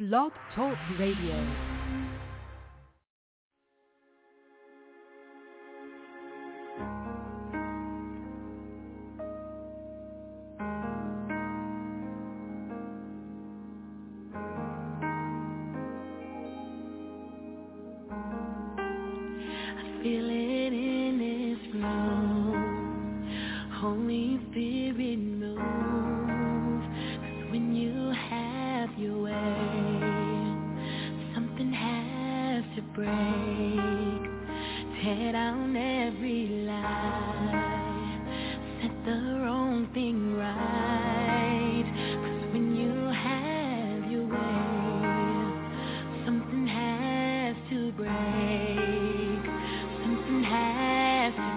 Blog Talk Radio. Feel it in this room. Holy Spirit move. 'Cause when you have your way, something has to break. Tear down every lie. Set the wrong thing right. 'Cause when you have your way, something has to break. Has to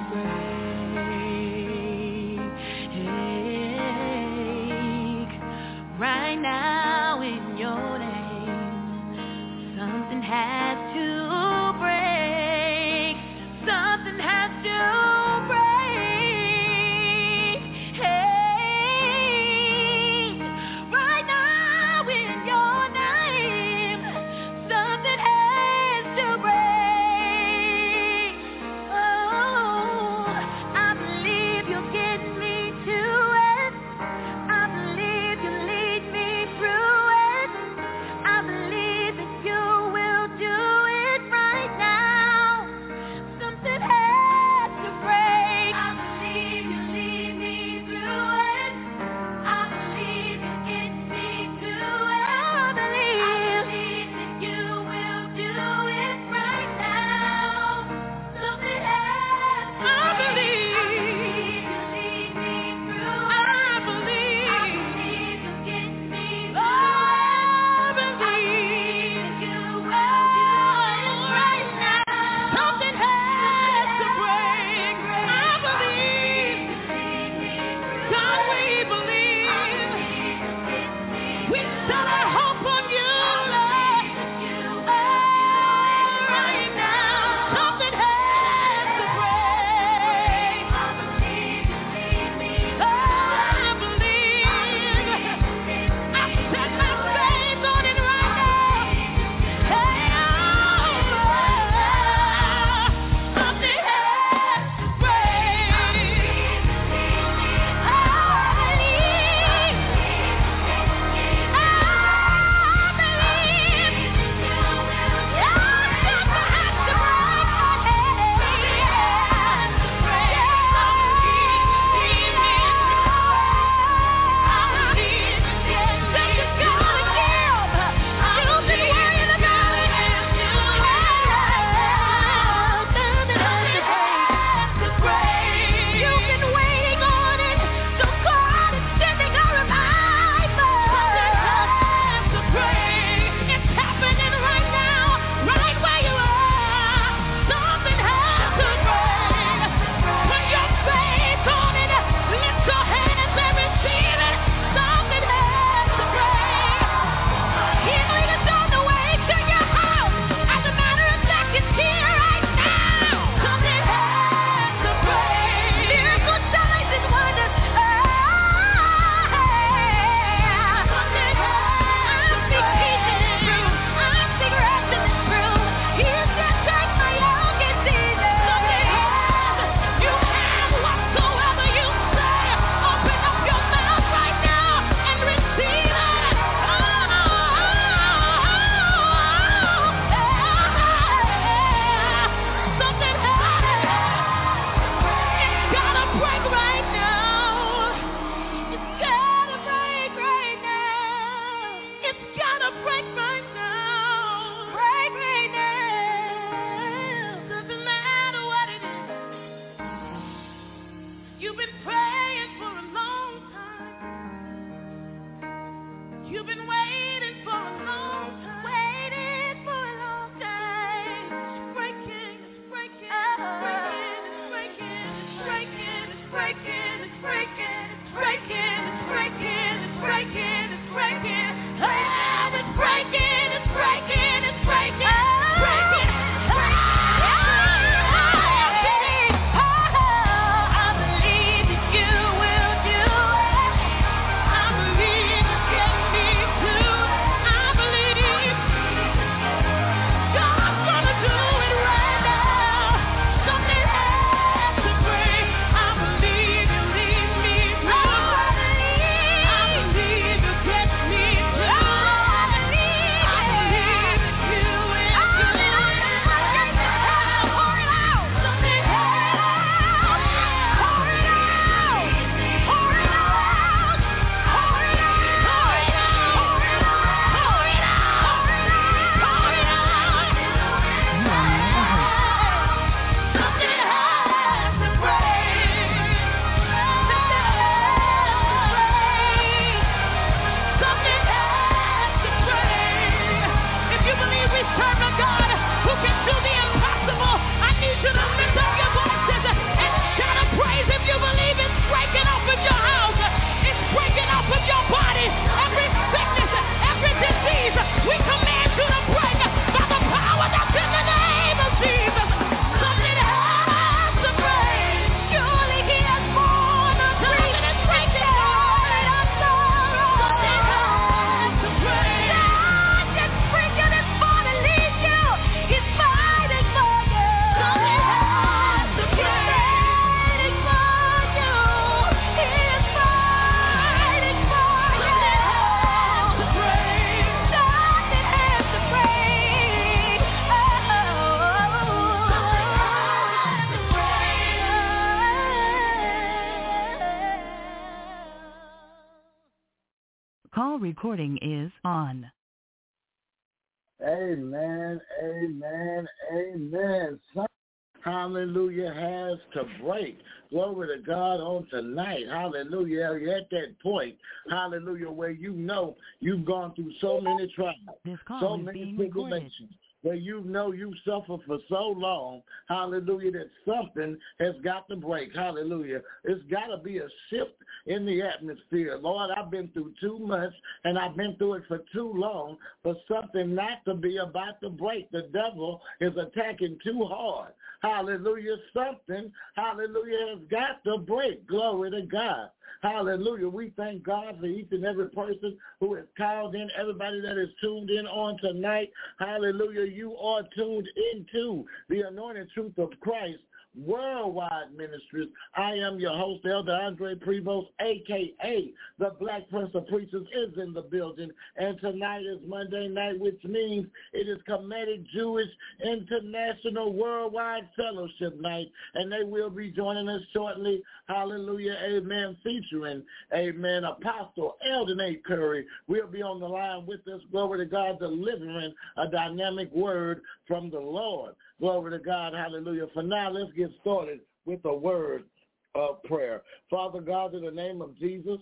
break right now in your name. Something has to break. Something has to break. Hey. recording is on. Amen, amen, amen. Hallelujah has to break. Glory to God on tonight. Hallelujah. You're at that point, hallelujah, where you know you've gone through so many trials, so many tribulations, where you know you suffered for so long, hallelujah, that something has got to break. Hallelujah. It's got to be a shift in the atmosphere. Lord, I've been through too much, and I've been through it for too long for something not to be about to break. The devil is attacking too hard. Hallelujah. Something, hallelujah, has got to break. Glory to God. Hallelujah. We thank God for each and every person who has called in, everybody that is tuned in on tonight. Hallelujah. You are tuned into the anointed truth of Christ Worldwide Ministries. I am your host, Elder Andre Prevost, a.k.a. the Black Prince of Preachers, is in the building. And tonight is Monday night, which means it is Kemetic Jewish International Worldwide Fellowship Night. And they will be joining us shortly. Hallelujah, amen, featuring, amen, Apostle Eldon A. Curry. We'll be on the line with us, glory to God, delivering a dynamic word from the Lord. Glory to God, hallelujah. For now, let's get started with a word of prayer. Father God, in the name of Jesus,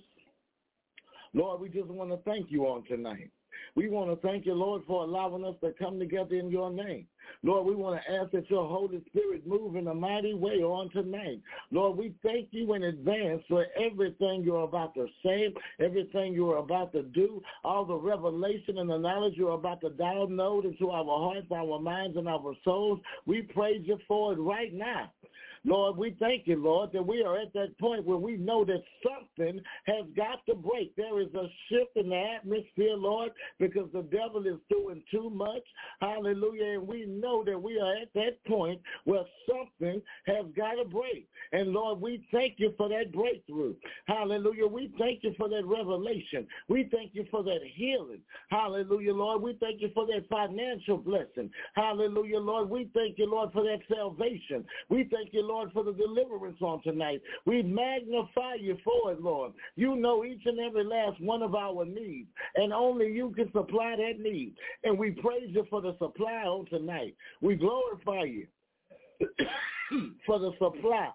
Lord, we just want to thank you on tonight. We want to thank you, Lord, for allowing us to come together in your name. Lord, we want to ask that your Holy Spirit move in a mighty way on tonight. Lord, we thank you in advance for everything you're about to say, everything you're about to do, all the revelation and the knowledge you're about to download into our hearts, our minds, and our souls. We praise you for it right now. Lord, we thank you, Lord, that we are at that point where we know that something has got to break. There is a shift in the atmosphere, Lord, because the devil is doing too much. Hallelujah. And we know that we are at that point where something has got to break. And, Lord, we thank you for that breakthrough. Hallelujah. We thank you for that revelation. We thank you for that healing. Hallelujah, Lord. We thank you for that financial blessing. Hallelujah, Lord. We thank you, Lord, for that salvation. We thank you, Lord, for the deliverance on tonight. We magnify you for it, Lord. You know each and every last one of our needs, and only you can supply that need. And we praise you for the supply on tonight. We glorify you for the supply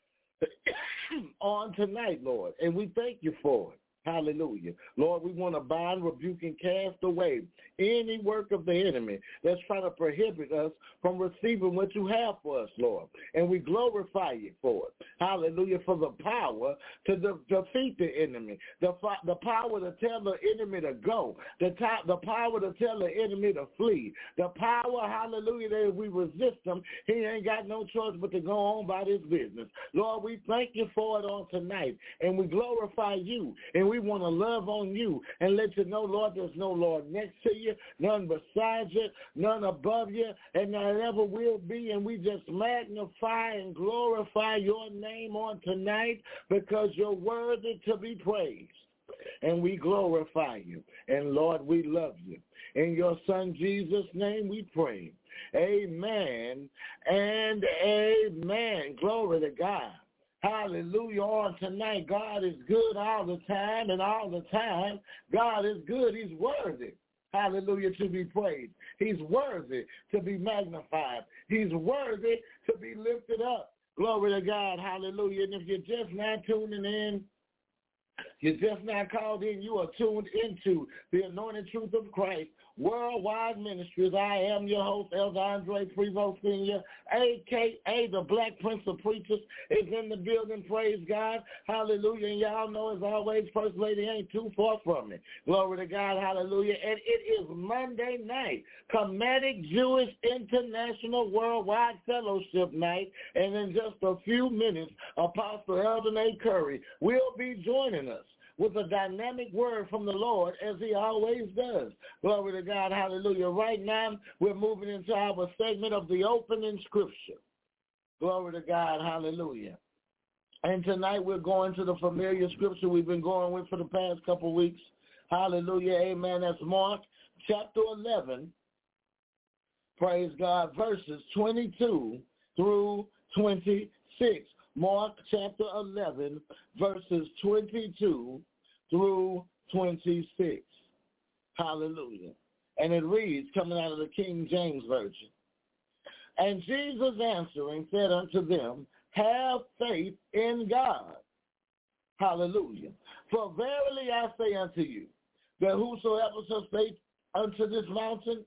on tonight, Lord, and we thank you for it. Hallelujah. Lord, we want to bind, rebuke, and cast away any work of the enemy that's trying to prohibit us from receiving what you have for us, Lord. And we glorify you for it. Hallelujah. For the power to defeat the enemy, the power to tell the enemy to go, the power to tell the enemy to flee, the power, hallelujah, that if we resist him, he ain't got no choice but to go on about his business. Lord, we thank you for it on tonight, and we glorify you, and we want to love on you and let you know, Lord, there's no Lord next to you, none beside you, none above you, and none ever will be. And we just magnify and glorify your name on tonight because you're worthy to be praised. And we glorify you. And, Lord, we love you. In your Son Jesus' name we pray. Amen and amen. Glory to God. Hallelujah. On tonight, God is good all the time, and all the time, God is good. He's worthy, hallelujah, to be praised. He's worthy to be magnified. He's worthy to be lifted up. Glory to God, hallelujah. And if you're just now tuning in, you're just not called in, you are tuned into the anointed truth of Christ Worldwide Ministries. I am your host, Elder Andre Prevost Sr., a.k.a. the Black Prince of Preachers, is in the building. Praise God. Hallelujah. And y'all know, as always, First Lady ain't too far from me. Glory to God. Hallelujah. And it is Monday night, Kemetic Jewish International Worldwide Fellowship Night. And in just a few minutes, Apostle Eldon A. Curry will be joining us with a dynamic word from the Lord, as he always does. Glory to God, hallelujah. Right now, we're moving into our segment of the opening scripture. Glory to God, hallelujah. And tonight we're going to the familiar scripture we've been going with for the past couple of weeks. Hallelujah, amen. That's Mark chapter 11, praise God, verses 22 through 26. Mark chapter 11, verses 22 through 26. Hallelujah. And it reads, coming out of the King James Version, and Jesus answering said unto them, have faith in God. Hallelujah. For verily I say unto you, that whosoever shall say unto this mountain,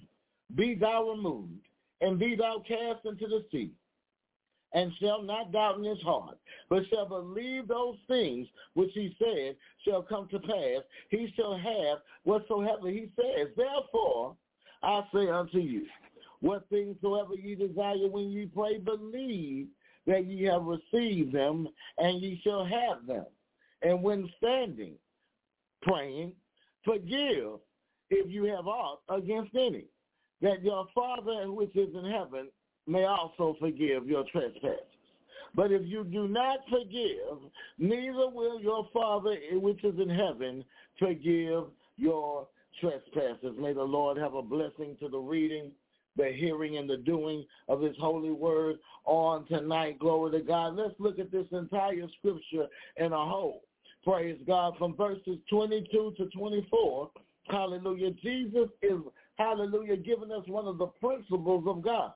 be thou removed, and be thou cast into the sea, and shall not doubt in his heart, but shall believe those things which he said shall come to pass, he shall have whatsoever he says. Therefore I say unto you, what things soever ye desire when ye pray, believe that ye have received them, and ye shall have them. And when standing, praying, forgive if you have aught against any, that your Father which is in heaven may also forgive your trespasses. But if you do not forgive, neither will your Father which is in heaven forgive your trespasses. May the Lord have a blessing to the reading, the hearing, and the doing of his holy word on tonight. Glory to God. Let's look at this entire scripture in a whole. Praise God. From verses 22 to 24, hallelujah, Jesus is, hallelujah, giving us one of the principles of God.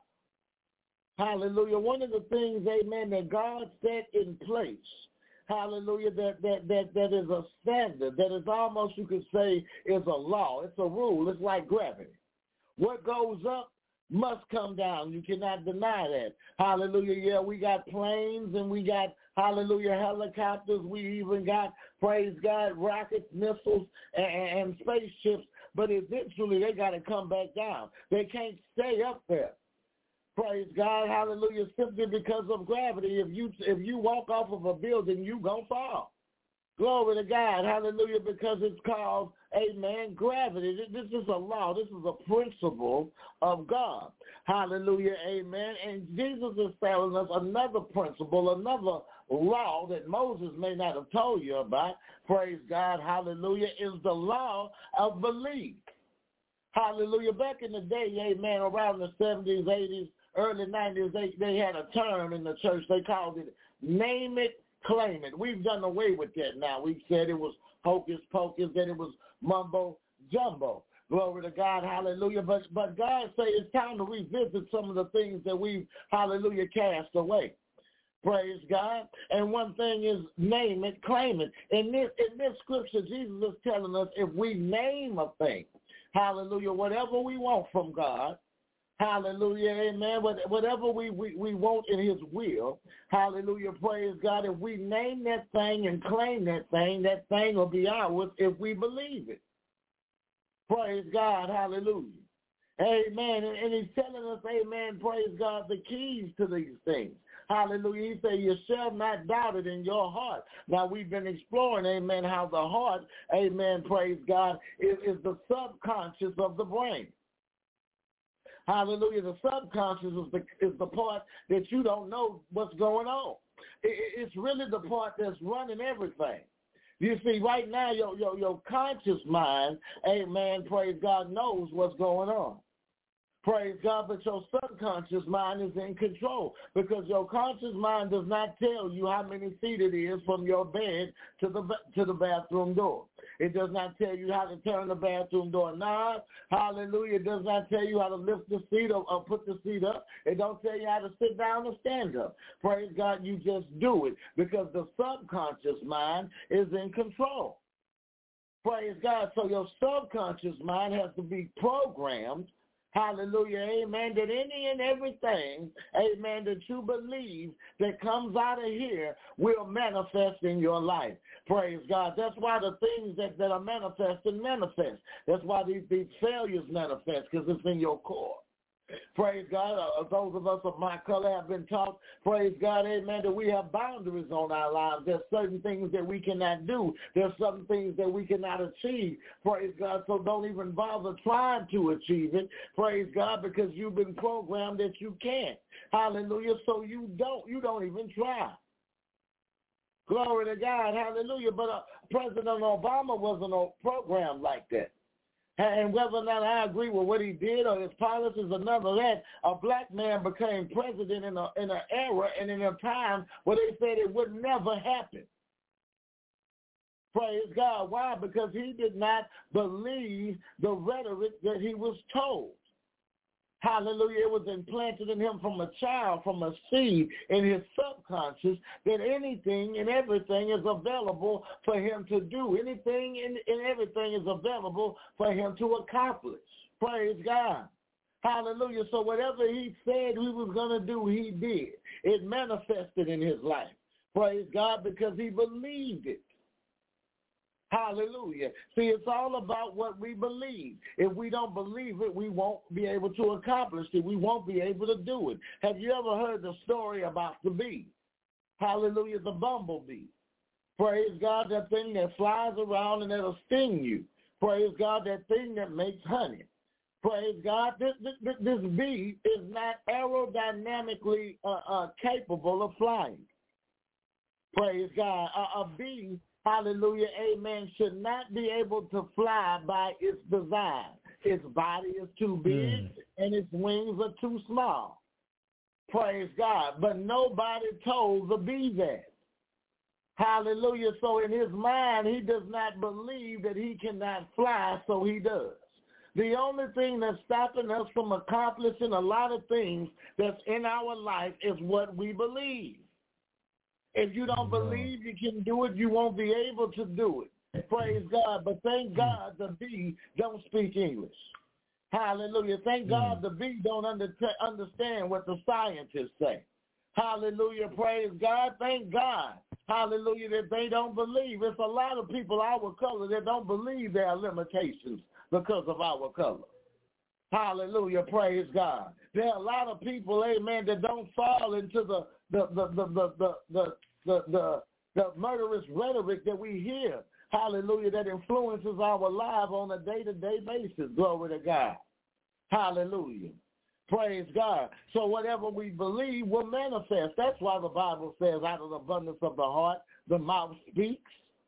Hallelujah. One of the things, amen, that God set in place, hallelujah, that is a standard, that is almost, you could say, is a law. It's a rule. It's like gravity. What goes up must come down. You cannot deny that. Hallelujah. Yeah, we got planes and we got, hallelujah, helicopters. We even got, praise God, rockets, missiles, and spaceships. But eventually they got to come back down. They can't stay up there. Praise God, hallelujah, simply because of gravity. If you walk off of a building, you gonna fall. Glory to God, hallelujah, because it's called, amen, gravity. This is a law. This is a principle of God. Hallelujah, amen. And Jesus is telling us another principle, another law that Moses may not have told you about, praise God, hallelujah, is the law of belief. Hallelujah. Back in the day, amen, around the 70s, 80s, early 90s, they had a term in the church. They called it name it, claim it. We've done away with that now. We've said it was hocus pocus, that it was mumbo jumbo. Glory to God, hallelujah. But God say it's time to revisit some of the things that we've, hallelujah, cast away. Praise God. And one thing is name it, claim it. In this scripture, Jesus is telling us if we name a thing, hallelujah, whatever we want from God, hallelujah, amen, whatever we want in his will, hallelujah, praise God, if we name that thing and claim that thing will be ours if we believe it. Praise God, hallelujah. Amen. And he's telling us, amen, praise God, the keys to these things. Hallelujah. He said, you shall not doubt it in your heart. Now, we've been exploring, amen, how the heart, amen, praise God, is the subconscious of the brain. Hallelujah. The subconscious is the part that you don't know what's going on. It's really the part that's running everything. You see, right now, your conscious mind, amen, praise God, knows what's going on. Praise God, but your subconscious mind is in control because your conscious mind does not tell you how many feet it is from your bed to the bathroom door. It does not tell you how to turn the bathroom door knob. Hallelujah. It does not tell you how to lift the seat or put the seat up. It don't tell you how to sit down or stand up. Praise God, you just do it because the subconscious mind is in control. Praise God. So your subconscious mind has to be programmed, hallelujah, amen, that any and everything, amen, that you believe that comes out of here will manifest in your life. Praise God. That's why the things that are manifested manifest. That's why these failures manifest, because it's in your core. Praise God. Those of us of my color have been taught, praise God, amen, that we have boundaries on our lives. There's certain things that we cannot do. There's some things that we cannot achieve. Praise God. So don't even bother trying to achieve it. Praise God, because you've been programmed that you can't. Hallelujah. So you don't even try. Glory to God. Hallelujah. But President Obama wasn't programmed like that. And whether or not I agree with what he did or his policies or none of that, a black man became president in an era and in a time where they said it would never happen. Praise God. Why? Because he did not believe the rhetoric that he was told. Hallelujah. It was implanted in him from a child, from a seed in his subconscious, that anything and everything is available for him to do. Anything and everything is available for him to accomplish. Praise God. Hallelujah. So whatever he said he was going to do, he did. It manifested in his life. Praise God, because he believed it. Hallelujah. See, it's all about what we believe. If we don't believe it, we won't be able to accomplish it. We won't be able to do it. Have you ever heard the story about the bee? Hallelujah, the bumblebee. Praise God, that thing that flies around and that'll sting you. Praise God, that thing that makes honey. Praise God, this bee is not aerodynamically capable of flying. Praise God. A bee, hallelujah, amen, should not be able to fly by its design. Its body is too big and its wings are too small. Praise God. But nobody told the bee that. Hallelujah. So in his mind, he does not believe that he cannot fly, so he does. The only thing that's stopping us from accomplishing a lot of things that's in our life is what we believe. If you don't believe you can do it, you won't be able to do it. Praise God. But thank God the bee don't speak English. Hallelujah. Thank God the bee don't understand what the scientists say. Hallelujah. Praise God. Thank God. Hallelujah, that they don't believe. It's a lot of people our color that don't believe there are limitations because of our color. Hallelujah, praise God. There are a lot of people, amen, that don't fall into the murderous rhetoric that we hear. Hallelujah, that influences our life on a day-to-day basis. Glory to God. Hallelujah. Praise God. So whatever we believe will manifest. That's why the Bible says out of the abundance of the heart, the mouth speaks.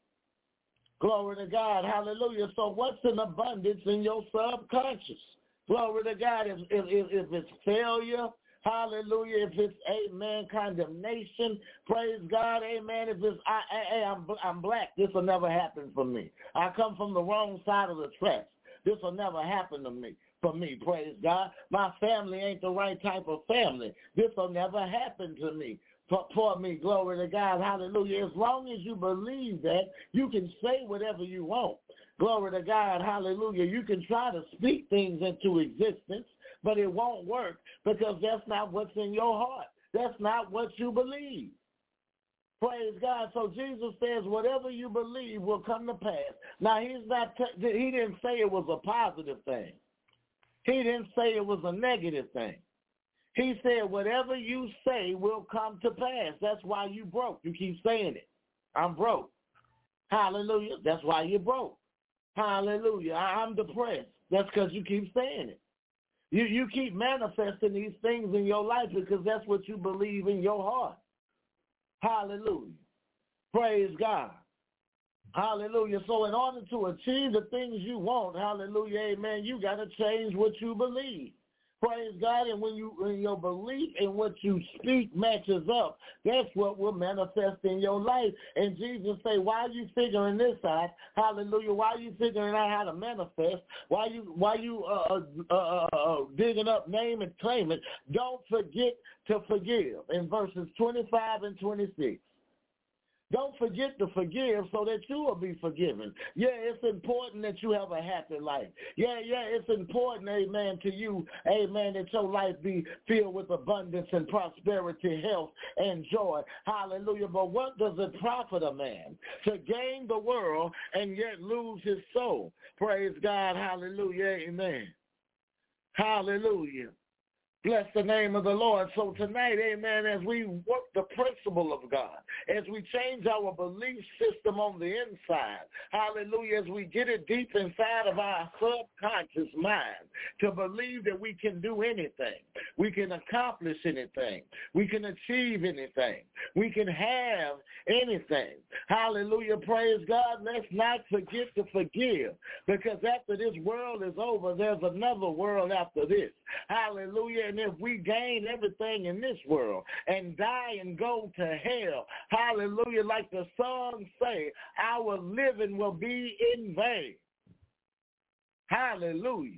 Glory to God. Hallelujah. So what's in abundance in your subconscious? Glory to God. If it's failure, hallelujah. If it's, amen, condemnation, praise God, amen. If it's, I'm black, this will never happen for me. I come from the wrong side of the tracks. This will never happen to me. For me, praise God. My family ain't the right type of family. This will never happen to me. For me, glory to God, hallelujah. As long as you believe that, you can say whatever you want. Glory to God, hallelujah. You can try to speak things into existence, but it won't work because that's not what's in your heart. That's not what you believe. Praise God. So Jesus says whatever you believe will come to pass. Now, he didn't say it was a positive thing. He didn't say it was a negative thing. He said whatever you say will come to pass. That's why you broke. You keep saying it. I'm broke. Hallelujah. That's why you're broke. Hallelujah. I'm depressed. That's because you keep saying it. You keep manifesting these things in your life because that's what you believe in your heart. Hallelujah. Praise God. Hallelujah. So in order to achieve the things you want, hallelujah, amen, you got to change what you believe. Praise God. And when your belief in what you speak matches up, that's what will manifest in your life. And Jesus say, why are you figuring this out? Hallelujah. Why are you figuring out how to manifest? Why you digging up name and claim it? Don't forget to forgive in verses 25 and 26. Don't forget to forgive so that you will be forgiven. Yeah, it's important that you have a happy life. Yeah, it's important, amen, to you, amen, that your life be filled with abundance and prosperity, health, and joy. Hallelujah. But what does it profit a man to gain the world and yet lose his soul? Praise God. Hallelujah. Amen. Hallelujah. Bless the name of the Lord. So tonight, amen, as we work the principle of God, as we change our belief system on the inside, hallelujah, as we get it deep inside of our subconscious mind to believe that we can do anything, we can accomplish anything, we can achieve anything, we can have anything. Hallelujah, praise God. Let's not forget to forgive, because after this world is over, there's another world after this. Hallelujah. even if we gain everything in this world and die and go to hell, hallelujah, like the song say, our living will be in vain. Hallelujah.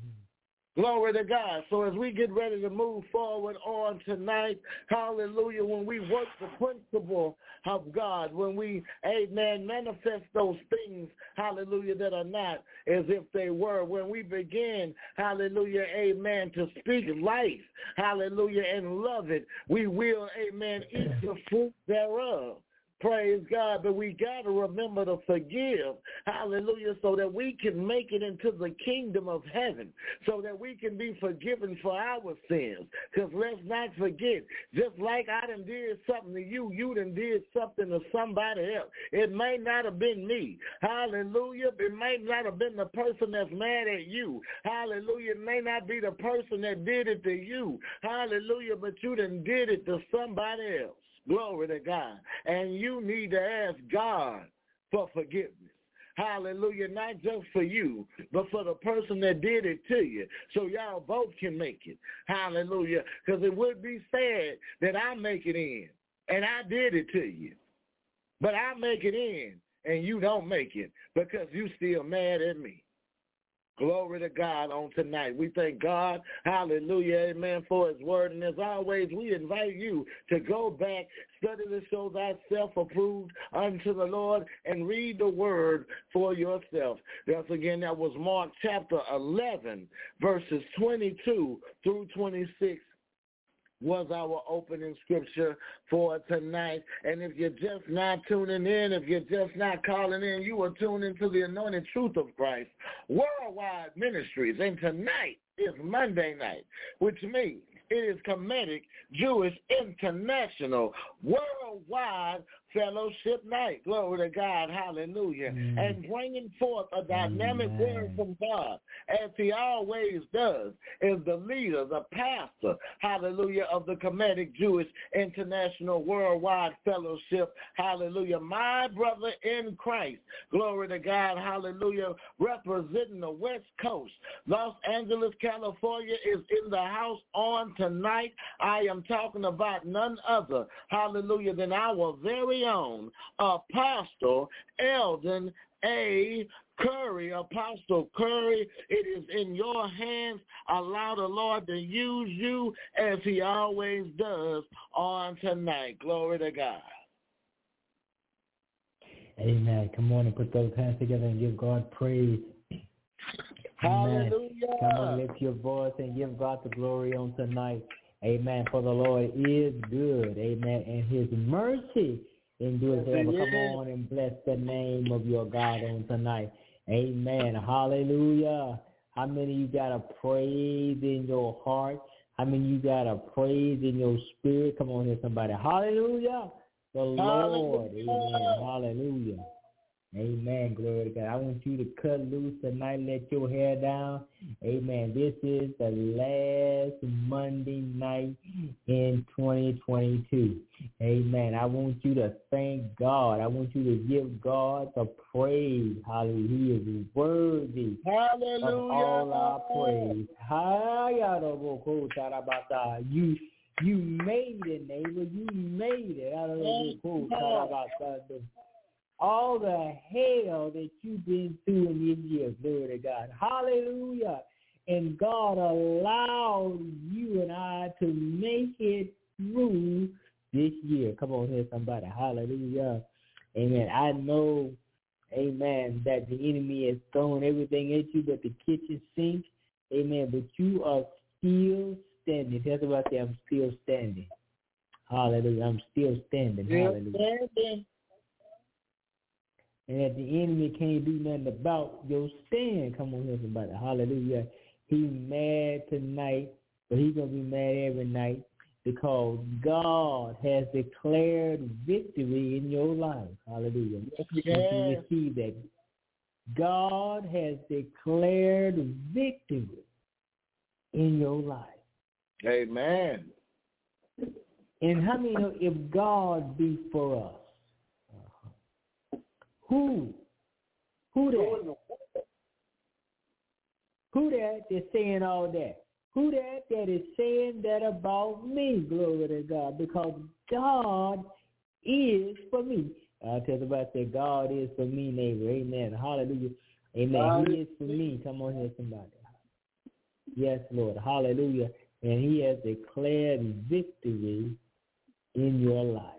Glory to God. So as we get ready to move forward on tonight, hallelujah, when we work the principle of God, when we, amen, manifest those things, hallelujah, that are not as if they were, when we begin, hallelujah, amen, to speak life, hallelujah, and love it, we will, amen, eat the fruit thereof. Praise God, but we got to remember to forgive, hallelujah, so that we can make it into the kingdom of heaven, so that we can be forgiven for our sins. Because let's not forget, just like I done did something to you, you done did something to somebody else. It may not have been me, hallelujah. It may not have been the person that's mad at you, hallelujah. It may not be the person that did it to you, hallelujah, but you done did it to somebody else. Glory to God. And you need to ask God for forgiveness. Hallelujah. Not just for you, but for the person that did it to you. So y'all both can make it. Hallelujah. Because it would be sad that I make it in and I did it to you. But I make it in and you don't make it because you still mad at me. Glory to God on tonight. We thank God, hallelujah, amen, for his word. And as always, we invite you to go back, study to show thyself approved unto the Lord, and read the word for yourself. Thus again, that was Mark chapter 11, verses 22 through 26. Was our opening scripture for tonight. And if you're just not tuning in, if you're just not calling in, you are tuned into the anointed truth of Christ Worldwide Ministries. And tonight is Monday night, which means it is Kemetic Jewish International Worldwide Fellowship Night. Glory to God. Hallelujah. And bringing forth a dynamic word from God, as he always does, is the leader, the pastor, hallelujah, of the Kemetic Jewish International Worldwide Fellowship. Hallelujah. My brother in Christ. Glory to God. Hallelujah. Representing the West Coast. Los Angeles, California is in the house on tonight. I am talking about none other, hallelujah, than our very own Apostle Eldon A. Curry. Apostle Curry, it is in your hands. Allow the Lord to use you as he always does on tonight. Glory to God. Amen. Come on and put those hands together and give God praise. Amen. Hallelujah. Come on, lift your voice and give God the glory on tonight. Amen. For the Lord is good. Amen. And his mercy endures forever. Come on and bless the name of your God on tonight. Amen. Hallelujah. How many of you got a praise in your heart? How many of you got a praise in your spirit? Come on here, somebody. Hallelujah. The Lord. Amen. Hallelujah. Amen. Glory to God. I want you to cut loose tonight. Let your hair down. Amen. This is the last Monday night in 2022. Amen. I want you to thank God. I want you to give God the praise. Hallelujah. He is worthy of all our praise. You made it, neighbor. You made it. All the hell that you've been through in this year, glory to God. Hallelujah. And God allowed you and I to make it through this year. Come on here, somebody. Hallelujah. Amen. I know, amen, that the enemy has thrown everything at you but the kitchen sink. Amen. But you are still standing. Tell somebody, I say, I'm still standing. Hallelujah. I'm still standing. Hallelujah. And that the enemy can't do nothing about your sin. Come on here, somebody. Hallelujah. He's mad tonight, but he's going to be mad every night because God has declared victory in your life. Hallelujah. You receive that. God has declared victory in your life. Amen. And how many know if God be for us? Who that is saying all that? Who that is saying that about me? Glory to God. Because God is for me. I tell somebody, say, God is for me, neighbor. Amen. Hallelujah. Amen. He is for me. Come on here, somebody. Yes, Lord. Hallelujah. And he has declared victory in your life.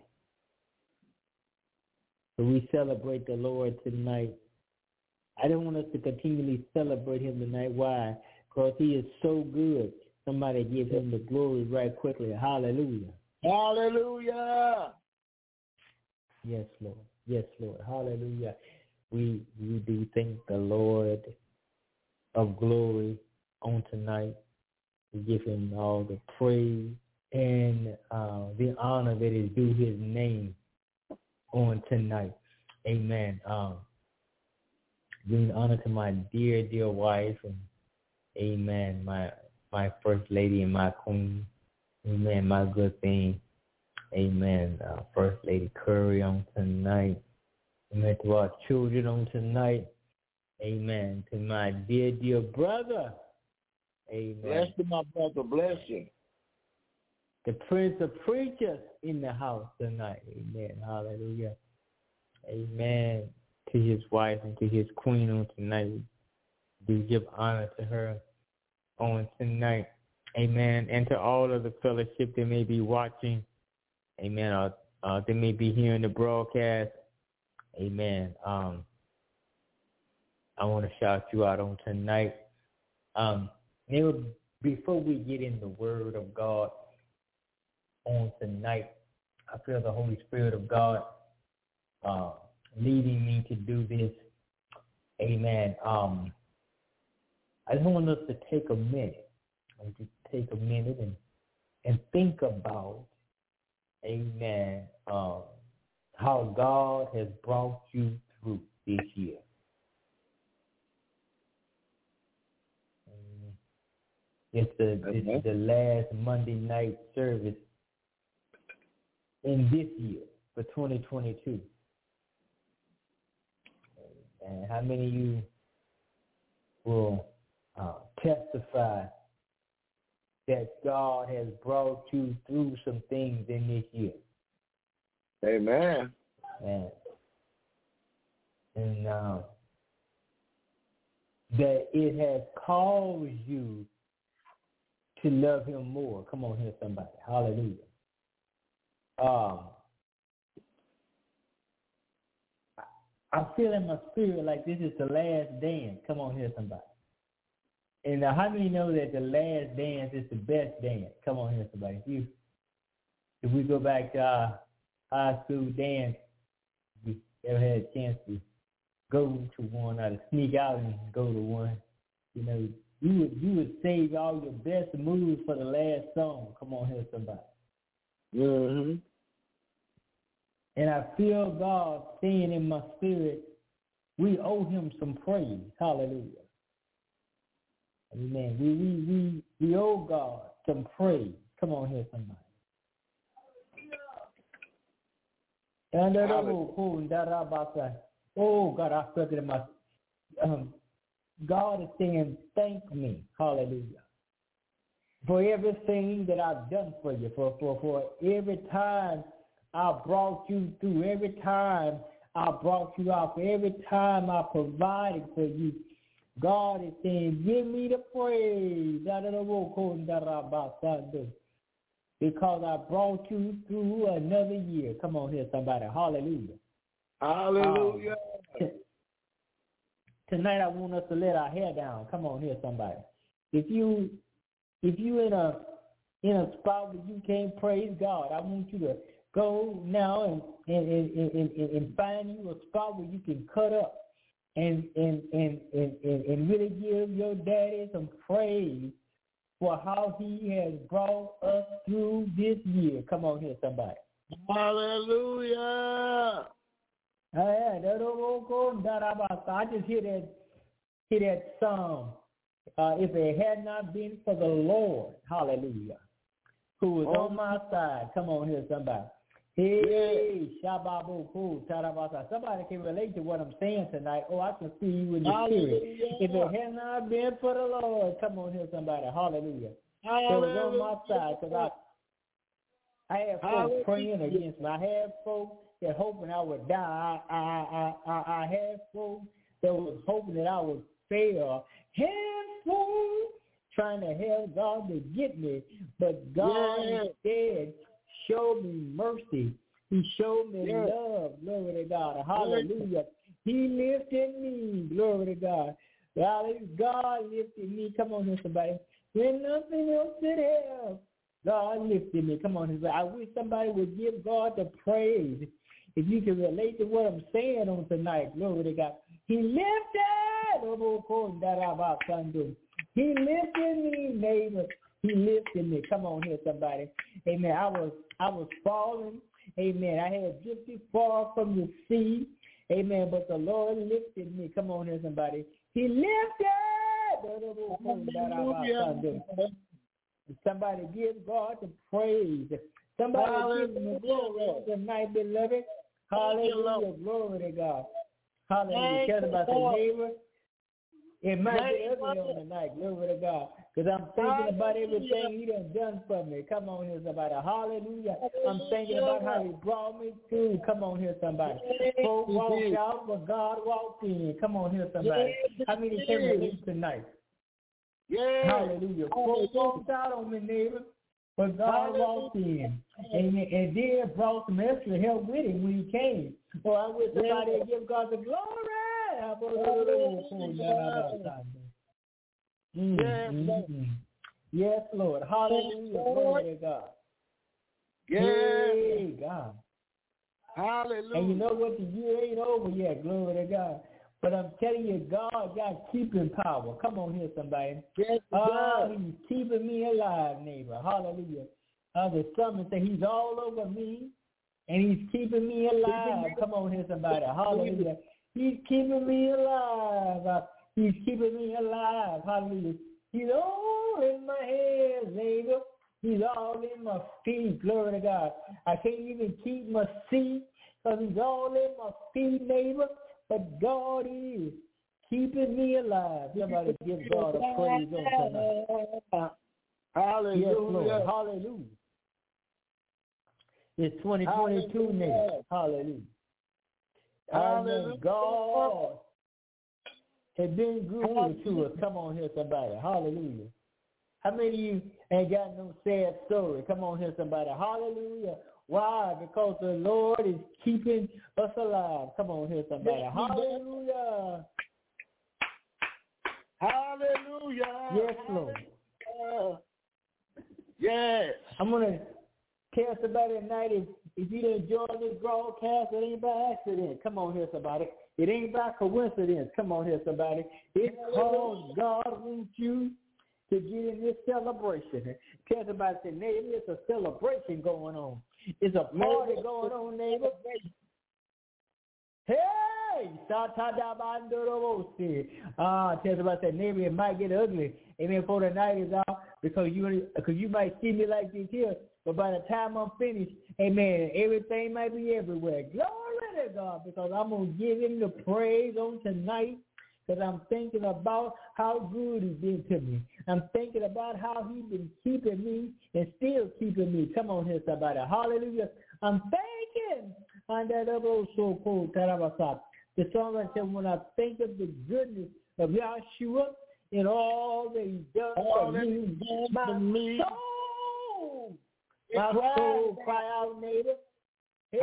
So we celebrate the Lord tonight. I don't want us to continually celebrate him tonight. Why? Because he is so good. Somebody give him the glory right quickly. Hallelujah. Hallelujah. Yes, Lord. Yes, Lord. Hallelujah. We do thank the Lord of glory on tonight. We give him all the praise and the honor that is due his name on tonight. Amen. Giving honor to my dear, dear wife, and amen, my first lady and my queen. Amen, my good thing. Amen. First Lady Curry on tonight. Amen. To our children on tonight. Amen. To my dear, dear brother. Amen. Bless you, my brother. Bless you. The Prince of Preachers in the house tonight. Amen. Hallelujah. Amen. To his wife and to his queen on tonight. We give honor to her on tonight. Amen. And to all of the fellowship that may be watching. Amen. They may be hearing the broadcast. Amen. I want to shout you out on tonight. Before we get in the Word of God on tonight, I feel the Holy Spirit of God leading me to do this. Amen. I just want us to take a minute. And think about, amen, how God has brought you through this year. It's the last Monday night service in this year for 2022. And how many of you will testify that God has brought you through some things in this year? Amen. And that it has caused you to love him more. Come on here, somebody. Hallelujah. I feel in my spirit like this is the last dance. Come on here, somebody. And how many know that the last dance is the best dance? Come on here, somebody. If we go back to our high school dance, we ever had a chance to go to one or to sneak out and go to one, you know, you would save all your best moves for the last song. Come on here, somebody. Mm-hmm. And I feel God saying in my spirit, we owe him some praise. Hallelujah. Amen. We owe God some praise. Come on here, somebody. Oh, God, I felt it in my... God is saying, thank me. Hallelujah. For everything that I've done for you, for every time I brought you through, every time I brought you out, for every time I provided for you. God is saying, give me the praise. Because I brought you through another year. Come on here, somebody. Hallelujah. Hallelujah. Tonight I want us to let our hair down. Come on here, somebody. If you in a spot where you can't praise God, I want you to go now and find you a spot where you can cut up and really give your daddy some praise for how he has brought us through this year. Come on here, somebody. Hallelujah. I just hear that song. If it had not been for the Lord, hallelujah, who was on my side. Come on here, somebody. Hey, Shababu, Tarabasa. Somebody can relate to what I'm saying tonight. Oh, I can see you in the spirit. If it had not been for the Lord, come on here, somebody. Hallelujah. that was on my side, because I had folks praying against me. I had folks that hoping I would die. I had folks that was hoping that I would fail. Had folks trying to help God to get me, but God instead showed me mercy. He showed me love. Glory to God. Hallelujah. He lifted me. Glory to God. God lifted me. Come on here, somebody. When nothing else could help, God lifted me. Come on here. I wish somebody would give God the praise. If you can relate to what I'm saying on tonight, glory to God. He lifted. He lifted me, neighbor. He lifted me. Come on here, somebody. Amen. I was falling. Amen. I had drifted far from the sea. Amen. But the Lord lifted me. Come on here, somebody. He lifted. Somebody give God the praise. Somebody give him the glory tonight, beloved. Hallelujah. Glory to God. Hallelujah. Tell about the neighbor. It might be ugly on the night. Glory to God. Because I'm thinking about everything he done for me. Come on here, somebody. Hallelujah. I'm thinking about how he brought me through. Come on here, somebody. Folks walked out, but God walked in. Come on here, somebody. How many can relate tonight? Hallelujah. Folks walked out on me, neighbor, but God walked in. And then brought some extra help with him when he came. So I wish somebody would give God the glory. Yes, Lord. Hallelujah. Glory to God. Hey, God. Hallelujah. And you know what? The year ain't over yet. Glory to God. But I'm telling you, God got keeping power. Come on here, somebody. Yes, He's keeping me alive, neighbor. Hallelujah. The psalmist said he's all over me, and he's keeping me alive. Come on here, somebody. Hallelujah. He's keeping me alive. He's keeping me alive. Hallelujah. He's all in my hands, neighbor. He's all in my feet. Glory to God. I can't even keep my seat because he's all in my feet, neighbor. But God is keeping me alive. Somebody give God a praise on tonight. Hallelujah. Yes, Lord. Hallelujah. It's 2022 now. Hallelujah. Hallelujah. God has been good to us. Come on here, somebody. Hallelujah. How many of you ain't got no sad story? Come on here, somebody. Hallelujah. Why? Because the Lord is keeping us alive. Come on here, somebody. Hallelujah. Hallelujah. Yes, Lord. Yes. I'm going to tell somebody tonight, if you didn't join this broadcast, it ain't by accident. Come on here, somebody. It ain't by coincidence. Come on here, somebody. It's because God wants you to get in this celebration. Tell somebody, say, neighbor, it's a celebration going on. It's a party going on, neighbor. Hey! Tell somebody, say, neighbor, it might get ugly. Amen. Before the night is out, because you might see me like this here, but by the time I'm finished, amen, everything might be everywhere. Glory to God, because I'm going to give him the praise on tonight. Because I'm thinking about how good he's been to me. I'm thinking about how he's been keeping me and still keeping me. Come on here, somebody. Hallelujah. I'm thanking. The song I said, when I think of the goodness of Yahshua and all that he's done for me, my soul cry out, neighbor. Hey,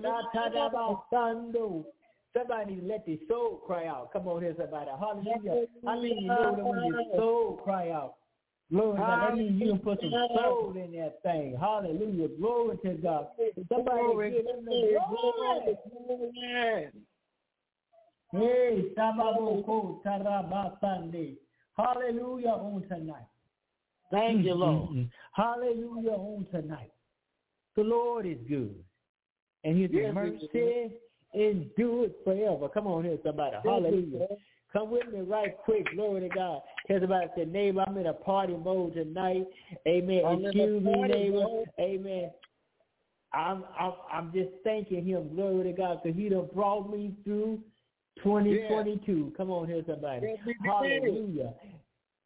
somebody let their soul cry out. Come on here, somebody. Hallelujah. I mean, you know that when your soul cry out, glory to God, that means you can put some soul in that thing. Hallelujah. Glory to God. Somebody give him the glory. Hey, Sababoko Tarabasande. Hallelujah on tonight. Thank you, Lord. Hallelujah on tonight. The Lord is good. And his mercy endure it forever. Come on here, somebody. Hallelujah. Come with me right quick. Glory to God. Tell somebody, say, neighbor, I'm in a party mode tonight. Amen. Excuse me, neighbor. Amen. I'm just thanking him. Glory to God, because he done brought me through 2022. Come on here, somebody. Hallelujah.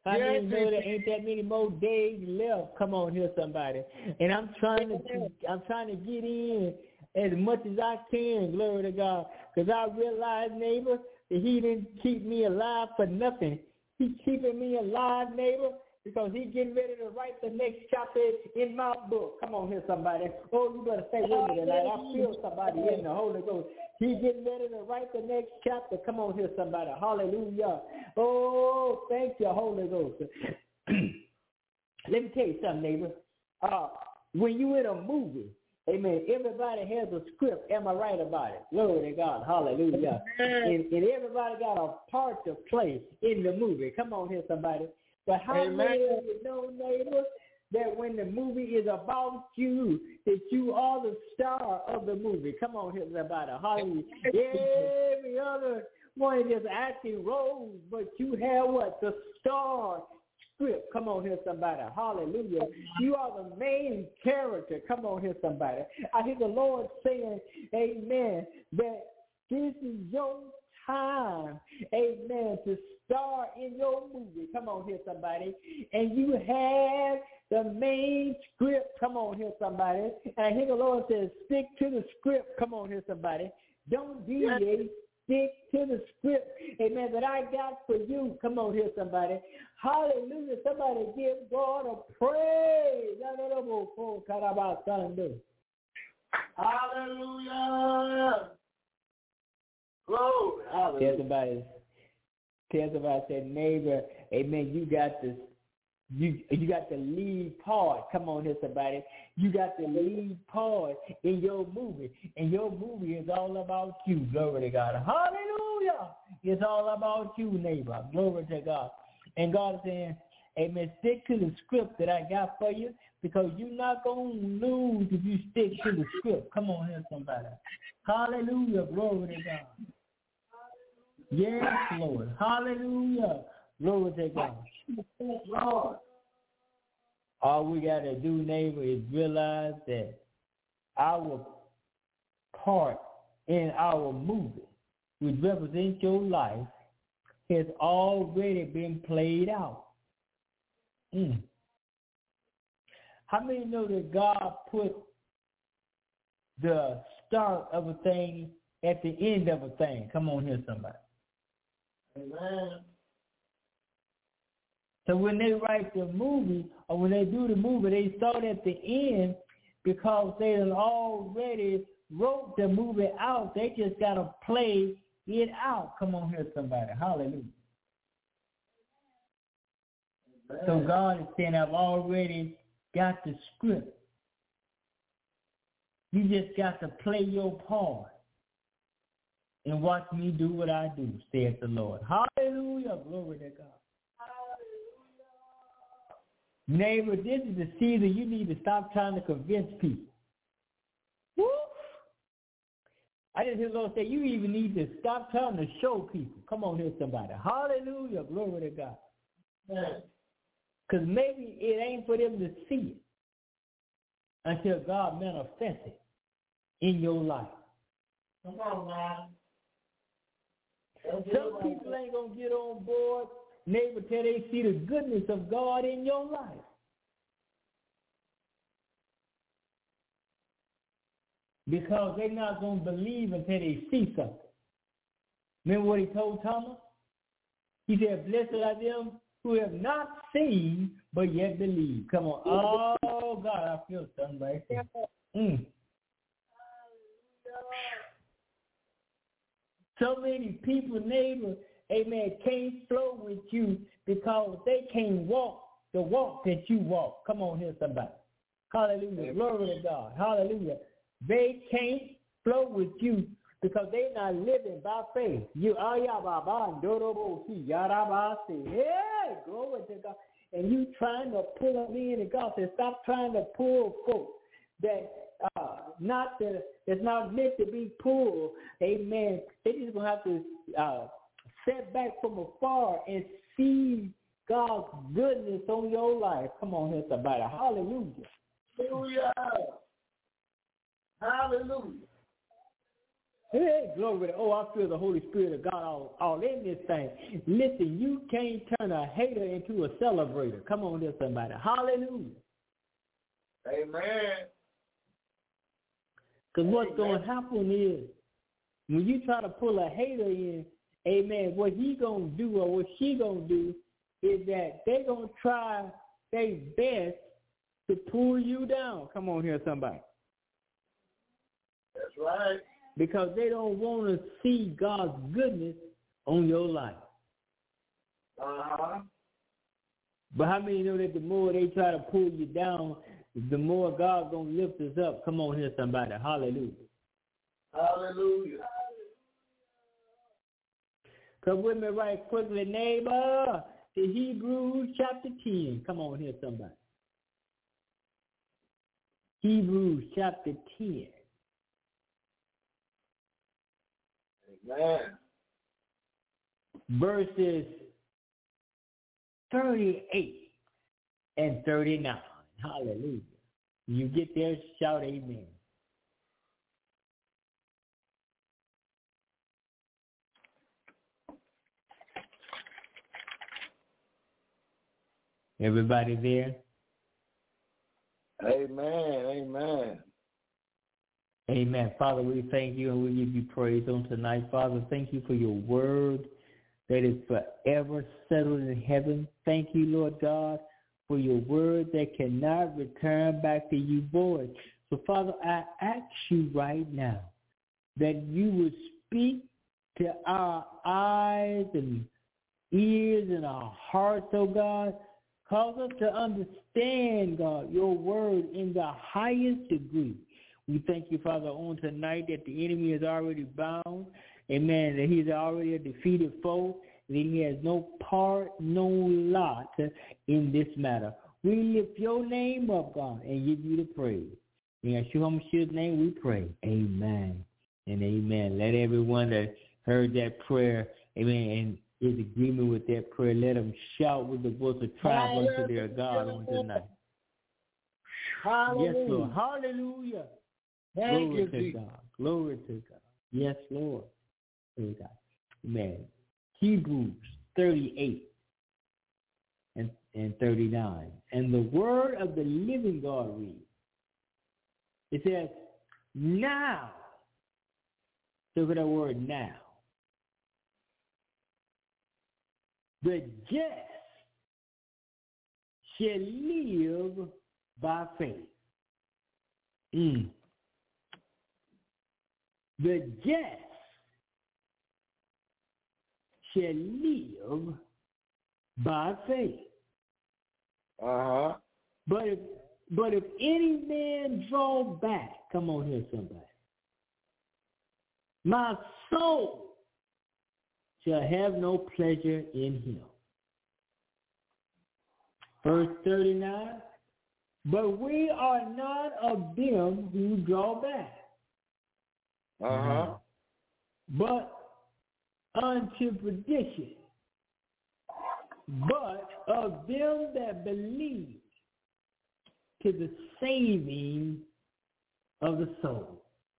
I mean, know there ain't that many more days left. Come on here, somebody. And I'm trying to get in as much as I can, glory to God. Because I realize, neighbor, that he didn't keep me alive for nothing. He's keeping me alive, neighbor, because he's getting ready to write the next chapter in my book. Come on here, somebody. Oh, you better stay with me tonight. I feel somebody in the Holy Ghost. He's getting ready to write the next chapter. Come on here, somebody. Hallelujah. Oh, thank you, Holy Ghost. Let me tell you something, neighbor. When you in a movie, amen, everybody has a script. Am I right about it? Glory to God. Hallelujah. And everybody got a part to play in the movie. Come on here, somebody. But how many of you know, neighbor, that when the movie is about you, that you are the star of the movie? Come on here, somebody. Hallelujah. Every other one is just acting roles, but you have what? The star script. Come on here, somebody. Hallelujah. You are the main character. Come on here, somebody. I hear the Lord saying, amen, that this is your time, amen, to star in your movie. Come on here, somebody. And you have the main script. Come on here, somebody. And I hear the Lord says, stick to the script. Come on here, somebody. Don't deviate. Stick to the script, amen, that I got for you. Come on here, somebody. Hallelujah. Somebody give God a praise. Hallelujah. Glory. Hallelujah. Tell somebody, say, neighbor, amen, you got this. You got the lead part. Come on here, somebody. You got the lead part in your movie. And your movie is all about you. Glory to God. Hallelujah. It's all about you, neighbor. Glory to God. And God is saying, amen, stick to the script that I got for you, because you're not going to lose if you stick to the script. Come on here, somebody. Hallelujah. Glory to God. Yes, Lord. Hallelujah. Glory to God. Lord. All we got to do, neighbor, is realize that our part in our movie, which represents your life, has already been played out. How many know that God put the start of a thing at the end of a thing? Come on here, somebody. Amen. So when they write the movie, or when they do the movie, they start at the end because they had already wrote the movie out. They just got to play it out. Come on here, somebody. Hallelujah. Amen. So God is saying, I've already got the script. You just got to play your part and watch me do what I do, saith the Lord. Hallelujah. Glory to God. Neighbor, this is the season you need to stop trying to convince people. Woo! I just hear the Lord say, you even need to stop trying to show people. Come on here, somebody. Hallelujah. Glory to God. Because maybe it ain't for them to see it until God manifests it in your life. Come on, man. Some people ain't going to get on board, neighbor, till they see the goodness of God in your life. Because they're not going to believe until they see something. Remember what he told Thomas? He said, blessed are them who have not seen but yet believe. Come on. Oh, God, I feel something right there. So many people, neighbor, amen, can't flow with you because they can't walk the walk that you walk. Come on here, somebody. Hallelujah. Glory to God. Hallelujah. They can't flow with you because they're not living by faith. You are hey, glory to God. And you trying to pull them in, and God says, stop trying to pull folks that that's not meant to be pulled. Amen. They just gonna have to step back from afar and see God's goodness on your life. Come on here, somebody. Hallelujah. Hallelujah. Hallelujah. Hey, glory. Oh, I feel the Holy Spirit of God all in this thing. Listen, you can't turn a hater into a celebrator. Come on here, somebody. Hallelujah. Amen. Because what's going to happen is when you try to pull a hater in, amen, what he going to do or what she going to do is that they going to try their best to pull you down. Come on here, somebody. That's right. Because they don't want to see God's goodness on your life. Uh-huh. But how many know that the more they try to pull you down, the more God's going to lift us up? Come on here, somebody. Hallelujah. Hallelujah. Come with me right quickly, neighbor, to Hebrews chapter 10. Come on here, somebody. Hebrews chapter 10. Amen. Verses 38 and 39. Hallelujah. You get there, shout amen. Everybody there? Amen. Amen. Amen. Father, we thank you and we give you praise on tonight. Father, thank you for your word that is forever settled in heaven. Thank you, Lord God, for your word that cannot return back to you void. So, Father, I ask you right now that you would speak to our eyes and ears and our hearts, oh God. Cause us to understand, God, your word in the highest degree. We thank you, Father, on tonight that the enemy is already bound. Amen. That he's already a defeated foe. That he has no part, no lot in this matter. We lift your name up, God, and give you the praise. In Yeshua HaMashiach's name we pray. Amen and amen. Let everyone that heard that prayer, amen, and is agreement with that prayer, let them shout with the voice of triumph unto their God on tonight. Hallelujah. Yes, Lord. Hallelujah. Thank Glory you, to Jesus. God. Glory to God. Yes, Lord. Praise God. Amen. Hebrews 38 and 39. And the word of the living God reads. It says, now. Look at that word now. The just shall live by faith. The just shall live by faith. Uh-huh. But if any man draw back, come on here, somebody. My soul shall have no pleasure in him. Verse 39, but we are not of them who draw back. Uh-huh. But unto perdition. But of them that believe to the saving of the soul.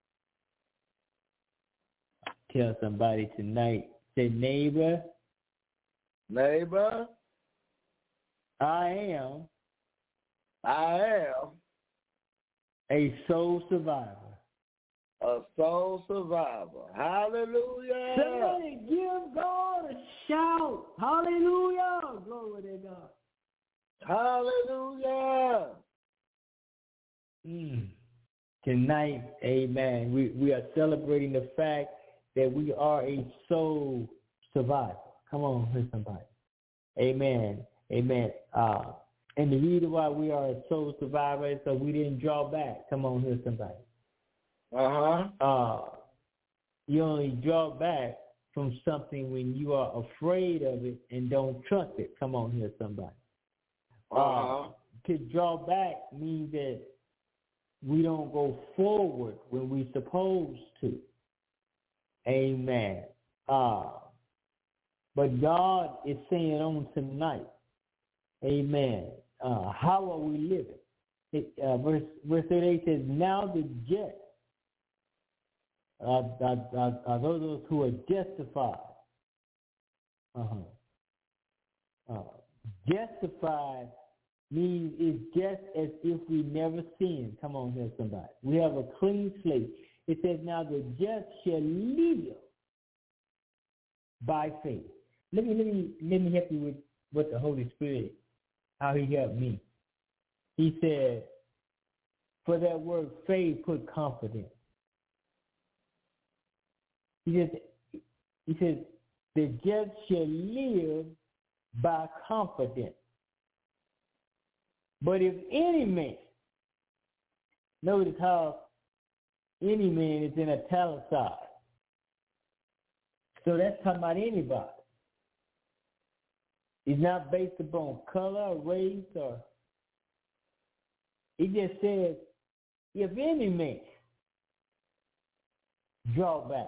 Tell somebody tonight, say, neighbor, I am a soul survivor. A soul survivor. Hallelujah. Somebody give God a shout. Hallelujah. Glory to God. Hallelujah. Tonight, amen, we are celebrating the fact that we are a soul survivor. Come on, hear somebody. Amen. Amen. And the reason why we are a soul survivor is so we didn't draw back. Come on, hear somebody. You only draw back from something when you are afraid of it and don't trust it. Come on here, somebody. To draw back means that we don't go forward when we're supposed to. Amen. But God is saying on tonight, amen, how are we living? Verse 38 says, now the just are those who are justified. Justified means it's just as if we never sinned. Come on here, somebody. We have a clean slate. It says, now the just shall live by faith. Let me help you with what the Holy Spirit, how he helped me. He said, for that word faith, put confidence. He says, the just shall live by confidence. But if any man, notice how any man is in italicized. So that's talking about anybody. It's not based upon color, race, or it just says, if any man draw back.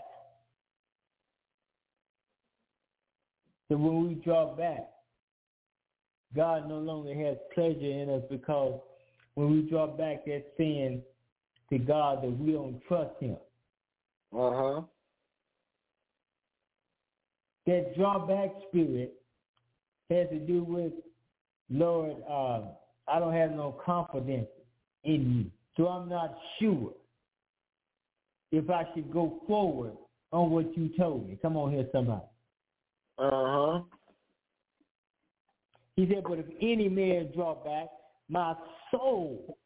So when we draw back, God no longer has pleasure in us, because when we draw back, that's saying to God that we don't trust him. That drawback spirit has to do with, Lord, I don't have no confidence in you, so I'm not sure if I should go forward on what you told me. Come on here, somebody. He said, but if any man draw back, my soul.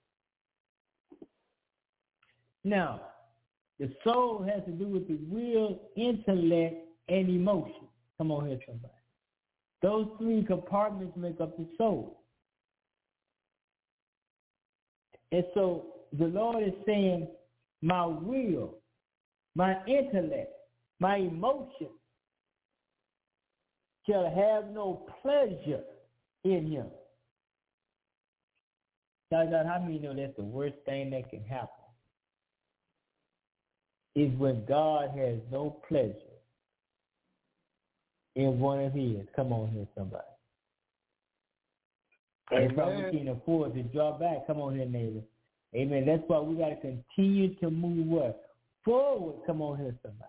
Now, the soul has to do with the will, intellect, and emotion. Come on here, somebody. Those three compartments make up the soul. And so the Lord is saying, my will, my intellect, my emotion shall have no pleasure in him. God, how many know that's the worst thing that can happen? Is when God has no pleasure in one of his. Come on here, somebody. That's why we can't afford to draw back. Come on here, neighbor. Amen. That's why we got to continue to move what? Forward. Come on here, somebody.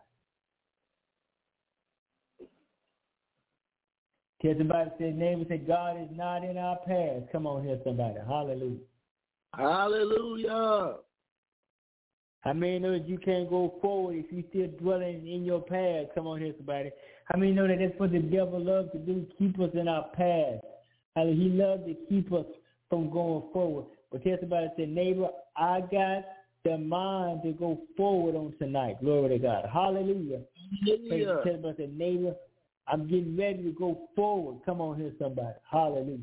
Tell somebody, say, neighbor, say, God is not in our past. Come on here, somebody. Hallelujah. Hallelujah. How many know that you can't go forward if you're still dwelling in your past? Come on here, somebody. How many know that that's what the devil loves to do, keep us in our past? He loves to keep us from going forward. But tell somebody, say, neighbor, I got the mind to go forward on tonight. Glory to God. Hallelujah. Hallelujah. Tell somebody, say, neighbor, I'm getting ready to go forward. Come on here, somebody. Hallelujah.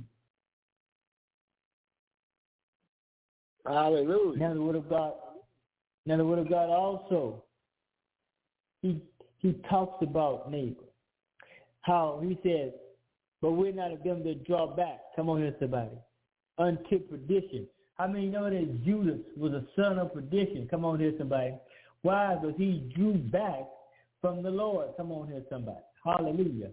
Hallelujah. Now the word of God also, he talks about neighbor. How he says, but we're not of them that draw back. Come on here, somebody. Unto perdition. How many know that Judas was a son of perdition? Come on here, somebody. Why? Because he drew back from the Lord. Come on here, somebody. Hallelujah.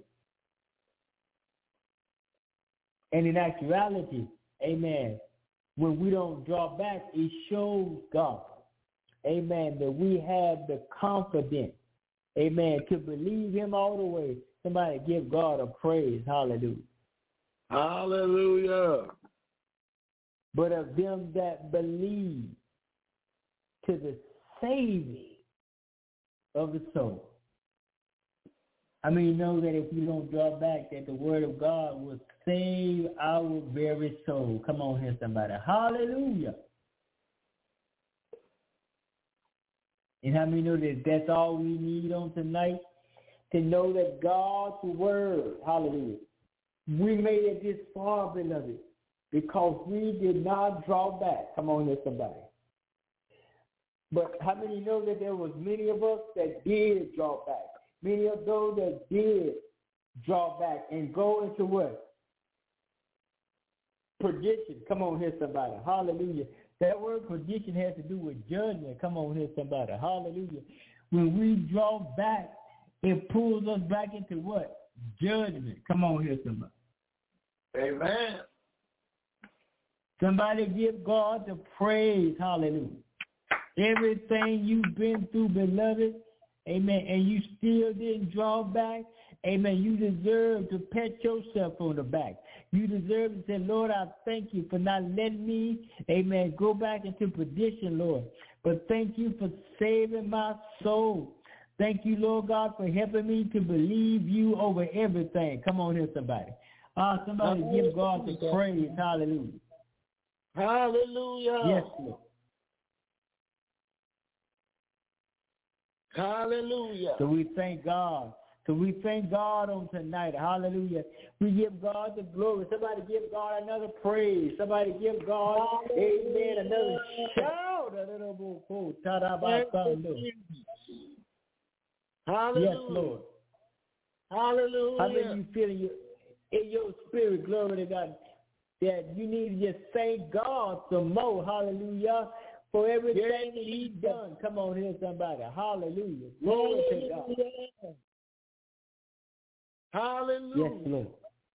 And in actuality, amen, when we don't draw back, it shows God, amen, that we have the confidence, amen, to believe him all the way. Somebody give God a praise. Hallelujah. Hallelujah. But of them that believe to the saving of the soul. I mean, you know that if we don't draw back, that the word of God will save our very soul. Come on here, somebody. Hallelujah. And how many know that that's all we need on tonight? To know that God's word, hallelujah, we made it this far, beloved, because we did not draw back. Come on here, somebody. But how many know that there was many of us that did draw back? Many of those that did draw back and go into what? Perdition. Come on here, somebody. Hallelujah. That word perdition has to do with judgment. Come on here, somebody. Hallelujah. When we draw back, it pulls us back into what? Judgment. Come on here, somebody. Amen. Somebody give God the praise. Hallelujah. Everything you've been through, beloved, amen, and you still didn't draw back, amen, you deserve to pat yourself on the back. You deserve to say, Lord, I thank you for not letting me, amen, go back into perdition, Lord. But thank you for saving my soul. Thank you, Lord God, for helping me to believe you over everything. Come on here, somebody. Somebody give God the praise. Hallelujah. Hallelujah. Yes, Lord. Hallelujah. So we thank God. So we thank God on tonight. Hallelujah. We give God the glory. Somebody give God another praise. Somebody give God, amen, another shout. Hallelujah. Yes, Lord. Hallelujah. How many of you feeling in your spirit, glory to God, that you need to just thank God some more, hallelujah, for everything that he's done. Come on here, somebody. Hallelujah. Glory to God. Hallelujah. Yes, Lord.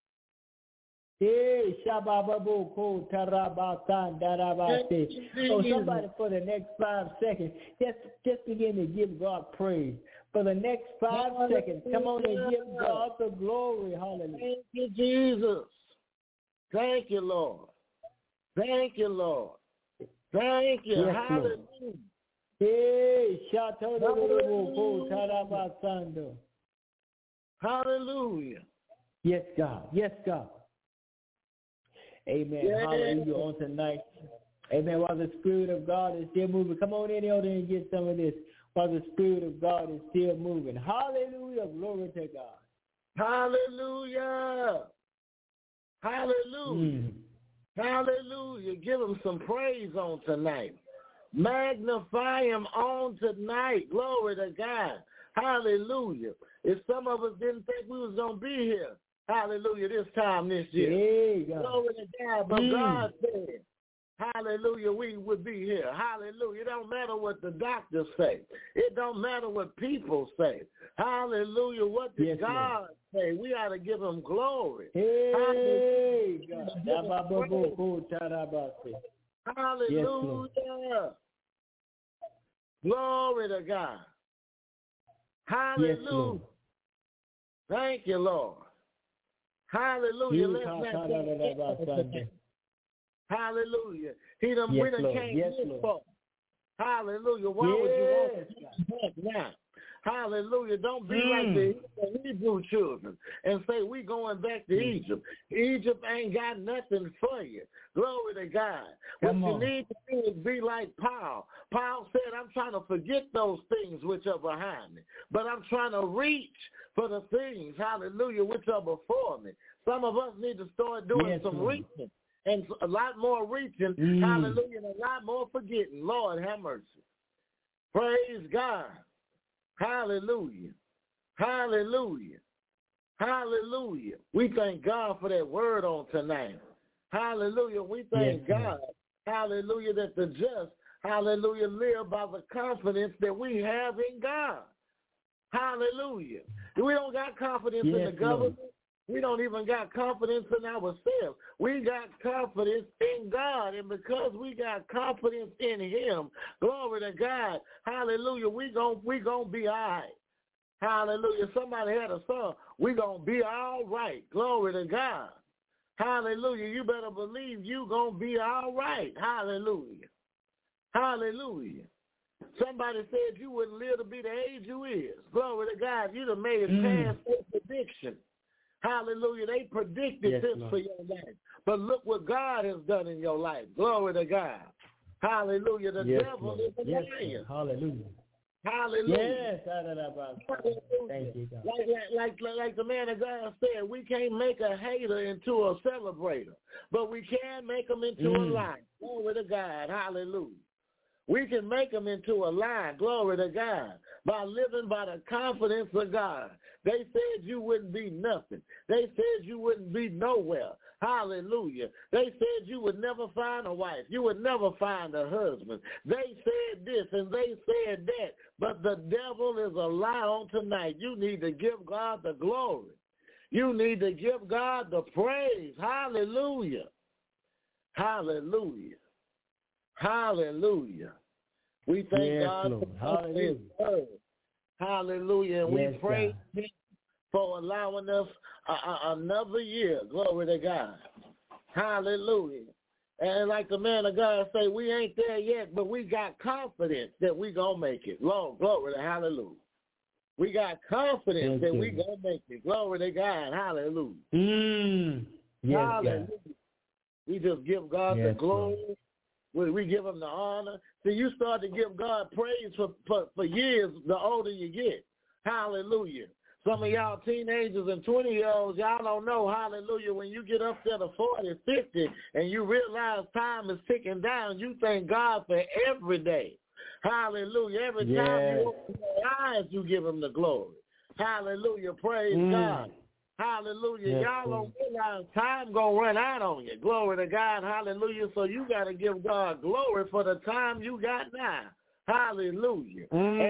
Hey, Shabababo, Tarabasan, Darabate. Oh, somebody for the next 5 seconds, just begin to give God praise. For the next 5 seconds, come on and give God the glory. Hallelujah. Thank you, Jesus. Thank you, Lord. Thank you, Lord. Thank you. Yes, hallelujah. Lord. Hey, Shatababo, Tarabasando. Hallelujah. Yes, God. Yes, God. Amen. Yes. Hallelujah on tonight. Amen. While the Spirit of God is still moving. Come on in, Elder, and get some of this. While the Spirit of God is still moving. Hallelujah. Glory to God. Hallelujah. Hallelujah. Hallelujah. Give him some praise on tonight. Magnify him on tonight. Glory to God. Hallelujah. If some of us didn't think we was going to be here, hallelujah, this time this year. Hey, God. Glory to God. But God said, hallelujah, we would be here. Hallelujah. It don't matter what the doctors say. It don't matter what people say. Hallelujah. What did God say? We ought to give him glory. Hey, God. Hallelujah. Yes, glory to God. Hallelujah. Yes, Lord. Thank you, Lord. Hallelujah. Hallelujah. We done came this far. Hallelujah. Why would you want to back now? Hallelujah. Don't be like the Hebrew children and say we going back to Egypt. Egypt ain't got nothing for you. Glory to God. What you need to do is be like Paul. Paul said, I'm trying to forget those things which are behind me, but I'm trying to reach for the things, hallelujah, which are before me. Some of us need to start doing some reaching and a lot more reaching, hallelujah, and a lot more forgetting. Lord, have mercy. Praise God. Hallelujah. Hallelujah. Hallelujah. We thank God for that word on tonight. Hallelujah. We thank God. Hallelujah, that the just, hallelujah, live by the confidence that we have in God. Hallelujah. We don't got confidence in the government. We don't even got confidence in ourselves. We got confidence in God, and because we got confidence in him, glory to God, hallelujah, we gonna be all right. Hallelujah. Somebody had a song, we gonna be all right. Glory to God. Hallelujah. You better believe you gonna be all right. Hallelujah. Hallelujah. Somebody said you wouldn't live to be the age you is. Glory to God. You done made it past their prediction. Hallelujah. They predicted this for your life. But look what God has done in your life. Glory to God. Hallelujah. The devil is a liar. Hallelujah. Hallelujah. Yes. Thank you, God. Like the man of God said, we can't make a hater into a celebrator, but we can make them into a liar. Glory to God. Hallelujah. We can make them into a lie, glory to God, by living by the confidence of God. They said you wouldn't be nothing. They said you wouldn't be nowhere. Hallelujah. They said you would never find a wife. You would never find a husband. They said this and they said that, but the devil is a lie on tonight. You need to give God the glory. You need to give God the praise. Hallelujah. Hallelujah. Hallelujah. We thank God for his word. Hallelujah. And Yes, we praise him for allowing us another year. Glory to God. Hallelujah. And like the man of God say, we ain't there yet, but we got confidence that we going to make it. Lord, glory to hallelujah. We got confidence that we going to make it. Glory to God. Hallelujah. Yes, hallelujah. God. We just give God the glory. We give him the honor. See, you start to give God praise for years the older you get. Hallelujah. Some of y'all teenagers and 20-year-olds, y'all don't know, hallelujah, when you get up there to 40, 50, and you realize time is ticking down, you thank God for every day. Hallelujah. Every time you open your eyes, you give him the glory. Hallelujah. Praise God. Hallelujah. Y'all don't realize time going to run out on you. Glory to God. Hallelujah. So you got to give God glory for the time you got now. Hallelujah.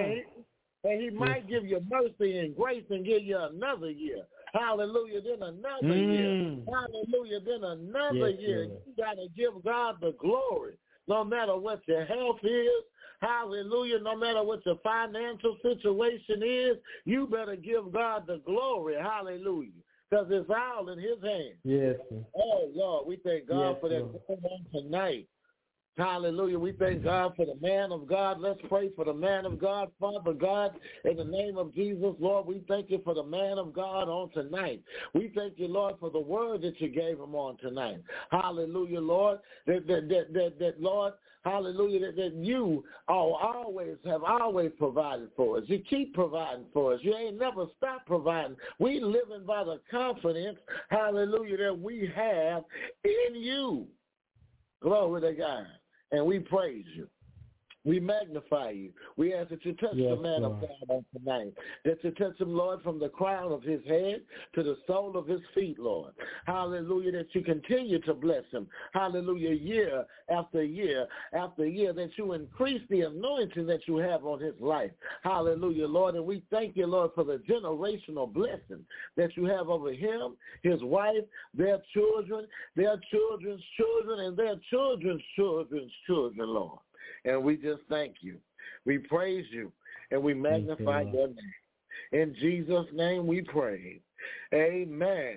And he might give you mercy and grace and give you another year. Hallelujah. Then another year. Hallelujah. Then another year. You got to give God the glory. No matter what your health is. Hallelujah. No matter what your financial situation is, you better give God the glory. Hallelujah. Because it's all in his hands. Yes. Oh, Lord, we thank God for that tonight. Hallelujah. We thank God for the man of God. Let's pray for the man of God. Father God, in the name of Jesus, Lord, we thank you for the man of God on tonight. We thank you, Lord, for the word that you gave him on tonight. Hallelujah, Lord. That Lord, hallelujah, that you have always provided for us. You keep providing for us. You ain't never stopped providing. We living by the confidence, hallelujah, that we have in you. Glory to God. And we praise you. We magnify you. We ask that you touch the man of God on tonight. That you touch him, Lord, from the crown of his head to the sole of his feet, Lord. Hallelujah, that you continue to bless him. Hallelujah, year after year after year, that you increase the anointing that you have on his life. Hallelujah, Lord. And we thank you, Lord, for the generational blessing that you have over him, his wife, their children, their children's children, and their children's children's children, Lord. And we just thank you. We praise you, and we magnify your name. In Jesus' name we pray. Amen.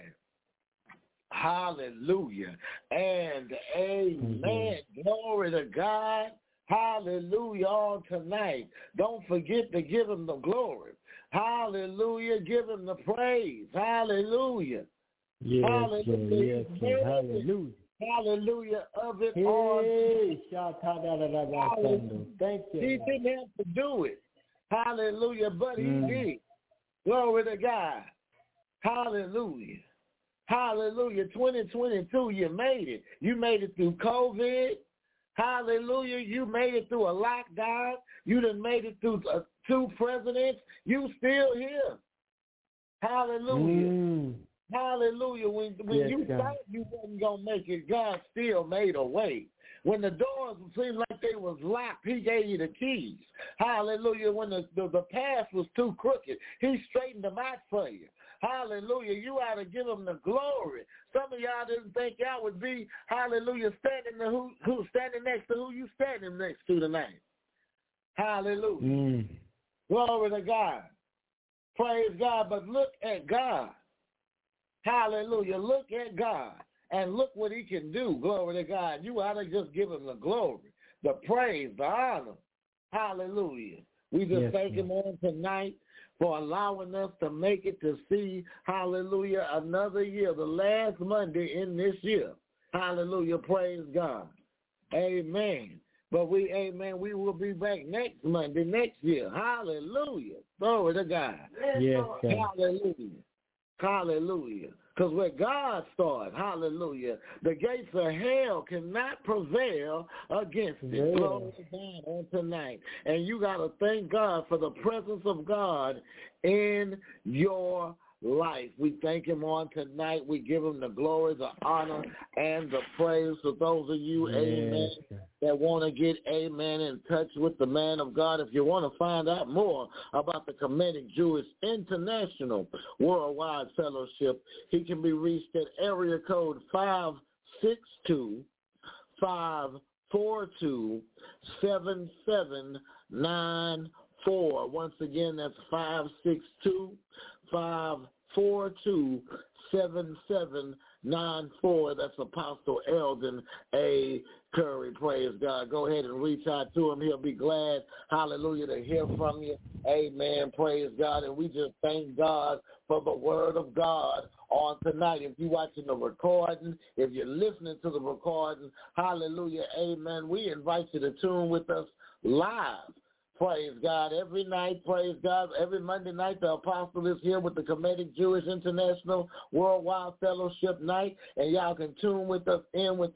Hallelujah. And amen. Glory to God. Hallelujah on tonight. Don't forget to give him the glory. Hallelujah. Give him the praise. Hallelujah. Hallelujah. Hallelujah. Hallelujah of it all. Thank you. He didn't have to do it. Hallelujah, but he did. Glory to God. Hallelujah. Hallelujah. 2022, you made it. You made it through COVID. Hallelujah. You made it through a lockdown. You done made it through 2 presidents. You still here. Hallelujah. Hallelujah. When you thought you wasn't going to make it, God still made a way. When the doors seemed like they was locked, he gave you the keys. Hallelujah. When the path was too crooked, he straightened them out for you. Hallelujah. You ought to give him the glory. Some of y'all didn't think y'all would be, hallelujah, standing next to who you standing next to tonight. Hallelujah. Glory to God. Praise God. But look at God. Hallelujah. Look at God and look what he can do. Glory to God. You ought to just give him the glory, the praise, the honor. Hallelujah. We just thank him on tonight for allowing us to make it to see, hallelujah, another year, the last Monday in this year. Hallelujah. Praise God. Amen. But we will be back next Monday, next year. Hallelujah. Glory to God. Yes, hallelujah. Hallelujah. Because where God started, hallelujah, the gates of hell cannot prevail against it. Glory to God on tonight. And you got to thank God for the presence of God in your life. We thank him on tonight. We give him the glory, the honor, and the praise. For those of you, amen, that want to get, amen, in touch with the man of God, if you want to find out more about the Kemetic Jewish International Worldwide Fellowship, he can be reached at area code 562-542-7794. Once again, that's 562-542-7794. That's Apostle Eldon A. Curry. Praise God. Go ahead and reach out to him. He'll be glad, hallelujah, to hear from you. Amen. Praise God. And we just thank God for the word of God on tonight. If you're watching the recording, if you're listening to the recording, hallelujah, amen, we invite you to tune with us live. Praise God. Every night, praise God. Every Monday night, the apostle is here with the Kemetic Jewish International Worldwide Fellowship Night, and y'all can tune with us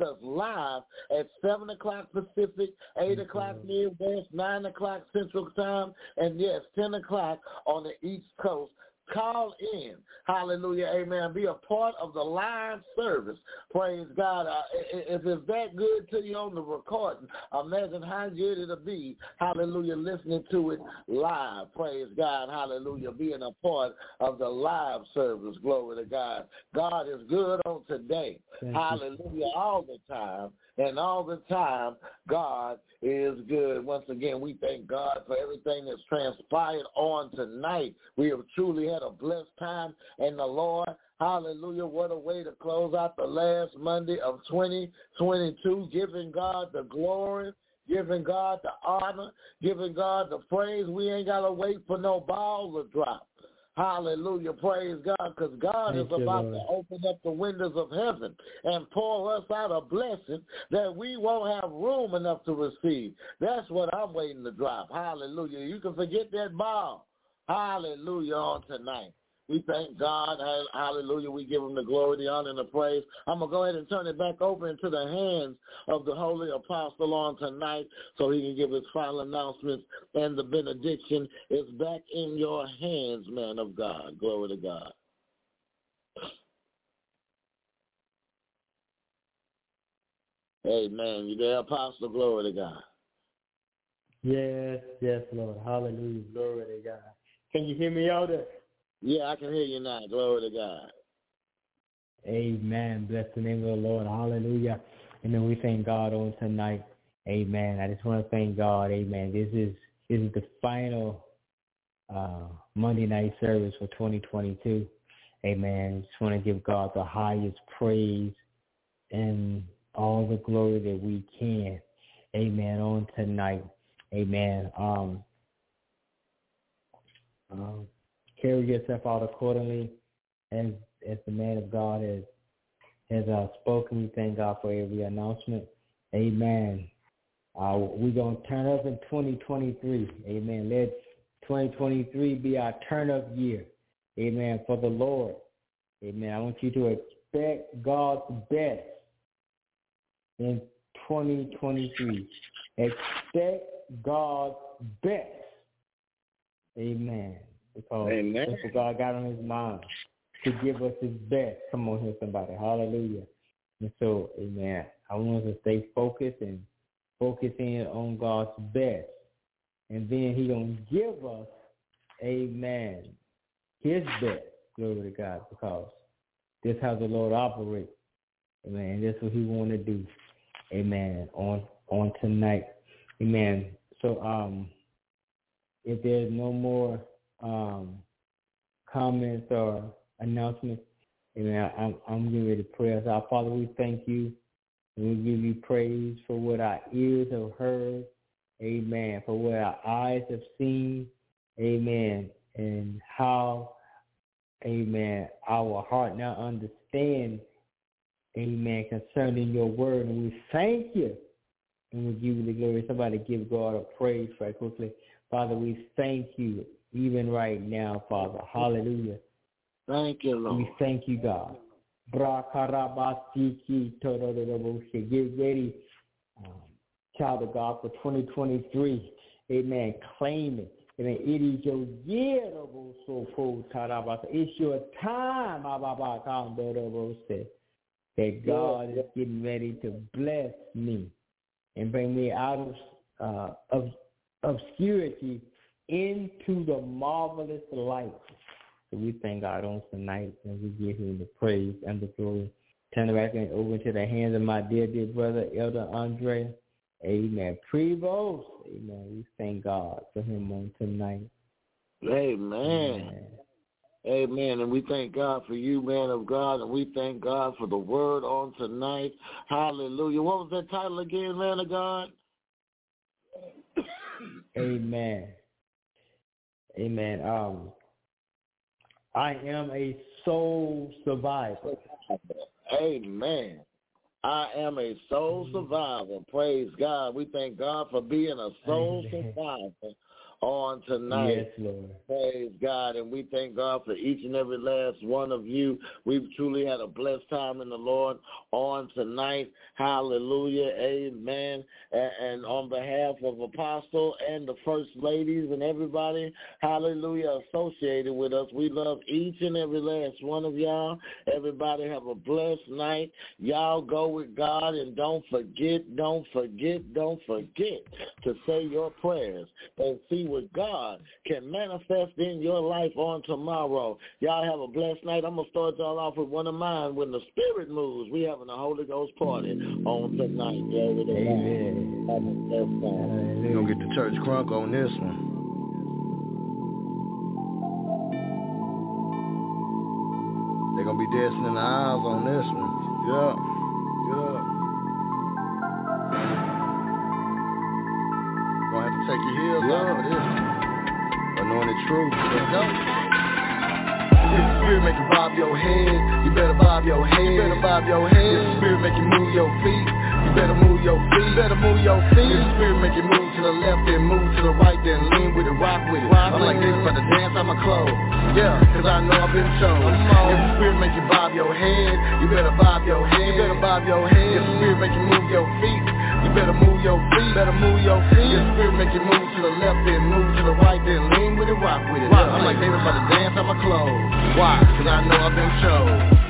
live at 7 o'clock Pacific, 8 o'clock Midwest, 9 o'clock Central Time, and yes, 10 o'clock on the East Coast. Call in. Hallelujah. Amen. Be a part of the live service. Praise God. If it's that good to you on the recording, imagine how good it'll be. Hallelujah. Listening to it live. Praise God. Hallelujah. Being a part of the live service. Glory to God. God is good on today. Hallelujah. All the time. And all the time, God is good. Once again, we thank God for everything that's transpired on tonight. We have truly had a blessed time in the Lord. Hallelujah. What a way to close out the last Monday of 2022, giving God the glory, giving God the honor, giving God the praise. We ain't got to wait for no ball to drop. Hallelujah. Praise God, because God is about to open up the windows of heaven and pour us out a blessing that we won't have room enough to receive. That's what I'm waiting to drop. Hallelujah. You can forget that ball. Hallelujah on tonight. We thank God. Hallelujah. We give him the glory, the honor, and the praise. I'm going to go ahead and turn it back over into the hands of the Holy Apostle on tonight so he can give his final announcements, and the benediction is back in your hands, man of God. Glory to God. Amen. You there, Apostle? Glory to God. Yes, Lord. Hallelujah. Glory to God. Can you hear me out there? Yeah, I can hear you now. Glory to God. Amen. Bless the name of the Lord. Hallelujah. And then we thank God on tonight. Amen. I just want to thank God. Amen. This is the final Monday night service for 2022. Amen. Just want to give God the highest praise and all the glory that we can. Amen. On tonight. Amen. Carry yourself out accordingly as the man of God has spoken. We thank God for every announcement. Amen. We're going to turn up in 2023. Amen. Let 2023 be our turn-up year. Amen. For the Lord. Amen. I want you to expect God's best in 2023. Expect God's best. Amen. Because that's what God got on his mind, to give us his best. Come on here, somebody. Hallelujah. And so, amen, I want us to stay focused and focus in on God's best. And then he going to give us, amen, his best. Glory to God, because this is how the Lord operates. Amen. That's what he want to do. Amen. On tonight. Amen. So, if there's no more comments or announcements, amen, I'm getting ready to pray us. Our Father, we thank you, and we give you praise for what our ears have heard, amen, for what our eyes have seen, amen, and how, amen, our heart now understands, amen, concerning your word. And we thank you, and we give you the glory. Somebody give God a praise right quickly. Father, we thank you even right now, Father. Hallelujah. Thank you, Lord. We thank you, God. Get ready, child of God, for 2023. Amen. Claim it. Amen. It is your year. It's your time. That God is getting ready to bless me and bring me out of obscurity into the marvelous light. So we thank God on tonight, and we give him the praise and the glory. Turn it back and over into the hands of my dear brother, Elder Andre. Amen. Prevost. Amen. We thank God for him on tonight. Amen. Amen. And we thank God for you, man of God, and we thank God for the word on tonight. Hallelujah. What was that title again, man of God? Amen. Amen. I am a soul survivor. Amen. I am a soul survivor. Praise God. We thank God for being a soul survivor on tonight. Yes, Lord. Praise God. And we thank God for each and every last one of you. We've truly had a blessed time in the Lord on tonight. Hallelujah. Amen. And on behalf of Apostle and the First Ladies and everybody, hallelujah, associated with us, we love each and every last one of y'all. Everybody have a blessed night. Y'all go with God, and don't forget to say your prayers and see what God can manifest in your life on tomorrow. Y'all have a blessed night. I'm going to start y'all off with one of mine. When the Spirit moves, we having a Holy Ghost party on tonight. Amen. Have a blessed night. We're going to get the church crunk on this one. They're going to be dancing in the aisles on this one. Yeah. Gonna have to take your heels off for this. Anointed truth. Let's go. If the Spirit make you bob your head, you better bob your head. If the Spirit make you move your feet, you better move your feet. If the Spirit make you move to the left, then move to the right, then lean with it, rock with it. I'm like this for the dance on my clothes. Yeah, cause I know I've been chosen. If the Spirit make you bob your head, you better bob your head. If the Spirit make you move your feet, you better move your feet. If the Spirit make you move to the left, then move to the right, then lean with it, rock with it. I'm like David for the dance on my clothes. Why? Cause I know I've been chosen.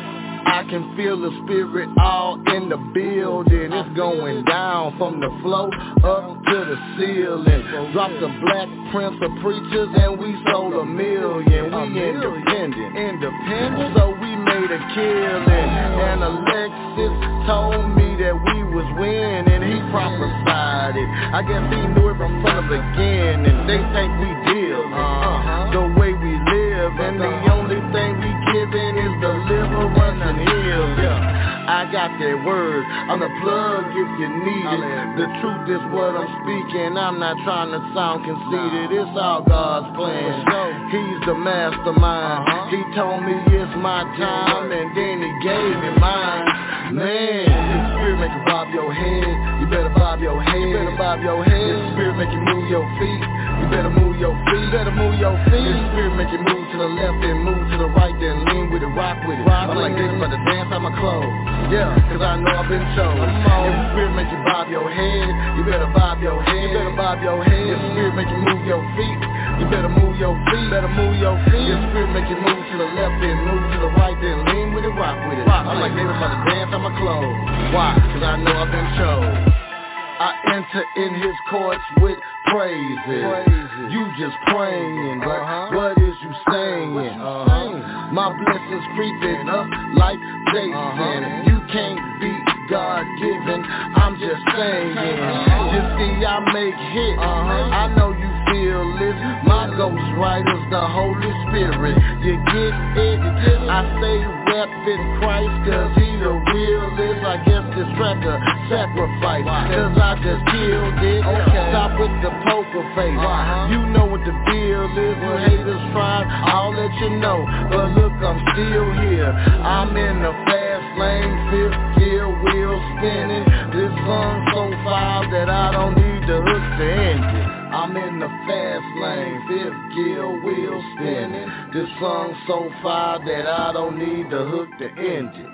I can feel the Spirit all in the building. It's going down from the floor up to the ceiling. Drop the Black Prince of Preachers and we sold 1 million. We independent, so we made a killing. And Alexis told me that we was winning. He prophesied it. I guess he knew it from the beginning. They think we deal the way we live, and the only thing we giving is deliverance and healing. I got that word. I'm the plug if you need it. The truth is what I'm speaking. I'm not trying to sound conceited. It's all God's plan. He's the mastermind. He told me it's my time, and then he gave me mine. Man, if the Spirit make you bob your head, you better bob your head. If the Spirit make you move your feet, you better move your feet. If the Spirit make you move to the left, then move to the right, then lean with it, rock with it. I'm like this for the dance on my clothes. Yeah, cause I know I've been chosen. If the Spirit make you bob your head, you better bob your head. If the Spirit make you move your feet, you better move your feet. If the Spirit make you move to the left, then move to the right, then lean with it, rock with it. I'm like David for the dance on my clothes. Why? Cause I know I've been chosen. I enter in his courts with praises. You just praying, but what is you saying? My blessings creeping up like Jason. You can't beat God-given, I'm just saying. You see, I make hits. I know you feel this. My ghostwriter's the Holy Spirit. You get it? I say reppin' Christ, cause he the realest. I guess this track a sacrifice, cause I just killed it. Stop with the poker face. You know what the deal is. When haters try, I'll let you know. But look, I'm still here. I'm in the fast lane, fifth gear, wheel spinning. This song so fire that I don't need the hook to end it. I'm in the fast lane, fifth gear, wheel spinning. This song so fire that I don't need the hook to end it.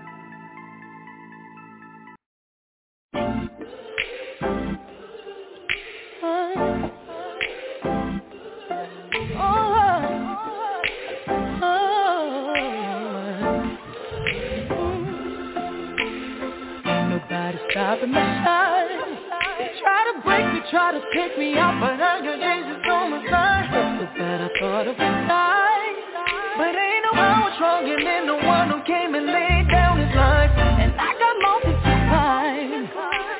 Nobody stopping my shine. They try to break me, try to take me out, but I got Jesus on my side. So bad I thought of dying, but ain't no power stronger than the one who came and laid down his life. And I got multiple times, but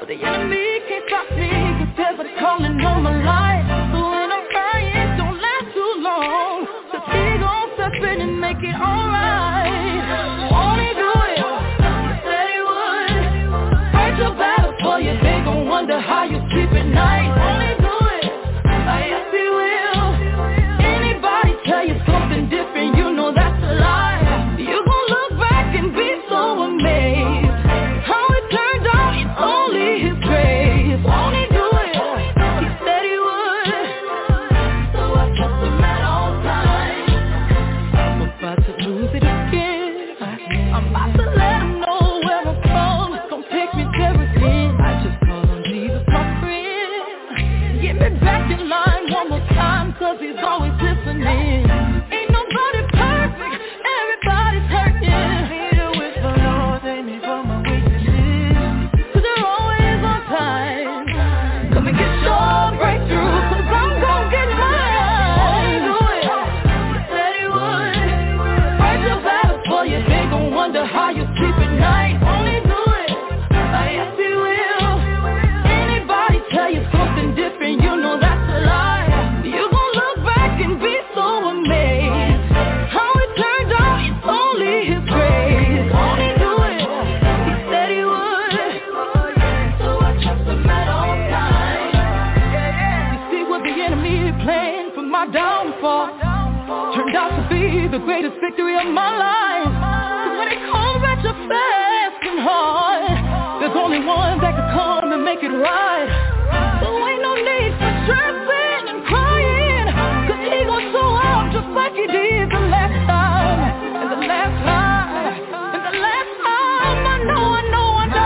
the enemy can't stop me, 'cause there's a calling on my life. So when I'm crying, don't last too long, 'cause he gon' step in and make it alright. Won't he do it? He said he would. Fight your battle for you, they gon' wonder how you sleep at night. Won't he do it? Yes he will. Anybody tell you something different, you know that's a lie. You gon' look back and be so amazed. How it turned out, it's only his grace. Won't he do it? He said he would. So I trust him at all times. I'm about to lose it again. I'm about to let him know where I'm from. It's gon' take me there again. I just call on Jesus, my friend. Get me back in line one more time, 'cause he's always listening. Ain't nobody perfect, everybody's hurting. Need a whisper, Lord, save me from my weaknesses, 'cause you're always on time. Come and get your breakthrough, 'cause I'm gon' get mine. Do it. He said he would. Fight your battle for you, they gon' wonder how you sleep at night. Only do it. Yes he will. Anybody tell you something different, you know that's a lie. You gon' look back and be so amazed. How it turned out, it's only his grace. Only do it. He said he would. So I trust him at all times. You see what the enemy planned for my downfall turned out to be the greatest victory of my life. 'Cause when it comes at you fast and hard, there's only one that can come and make it right. So ain't no need for stressing and crying, 'cause he gon' show up just like he did the last time. And the last time, and the last time, I know. Won't he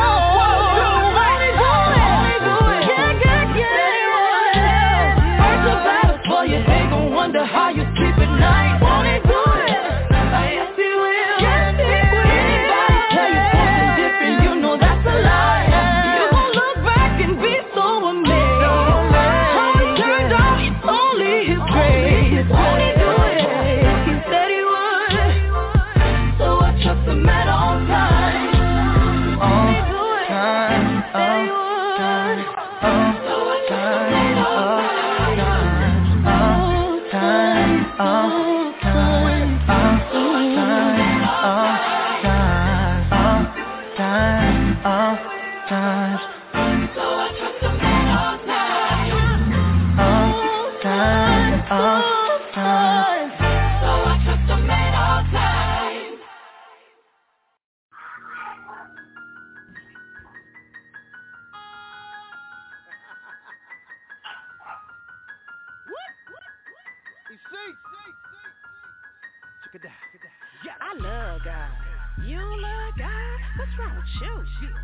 do it? Yeah. Fight your battle for you, they gon' wonder how you sleep at night. Won't he do it? Yes he will. Anybody tell you something different, you know that's a lie. You gon' look back and be so amazed. How it turned out, it's only his grace. Won't he do it? He said he would. So I trust him at all times. Won't he do it? He said he would. So I trust him at all I love God. You love God? What's wrong with you?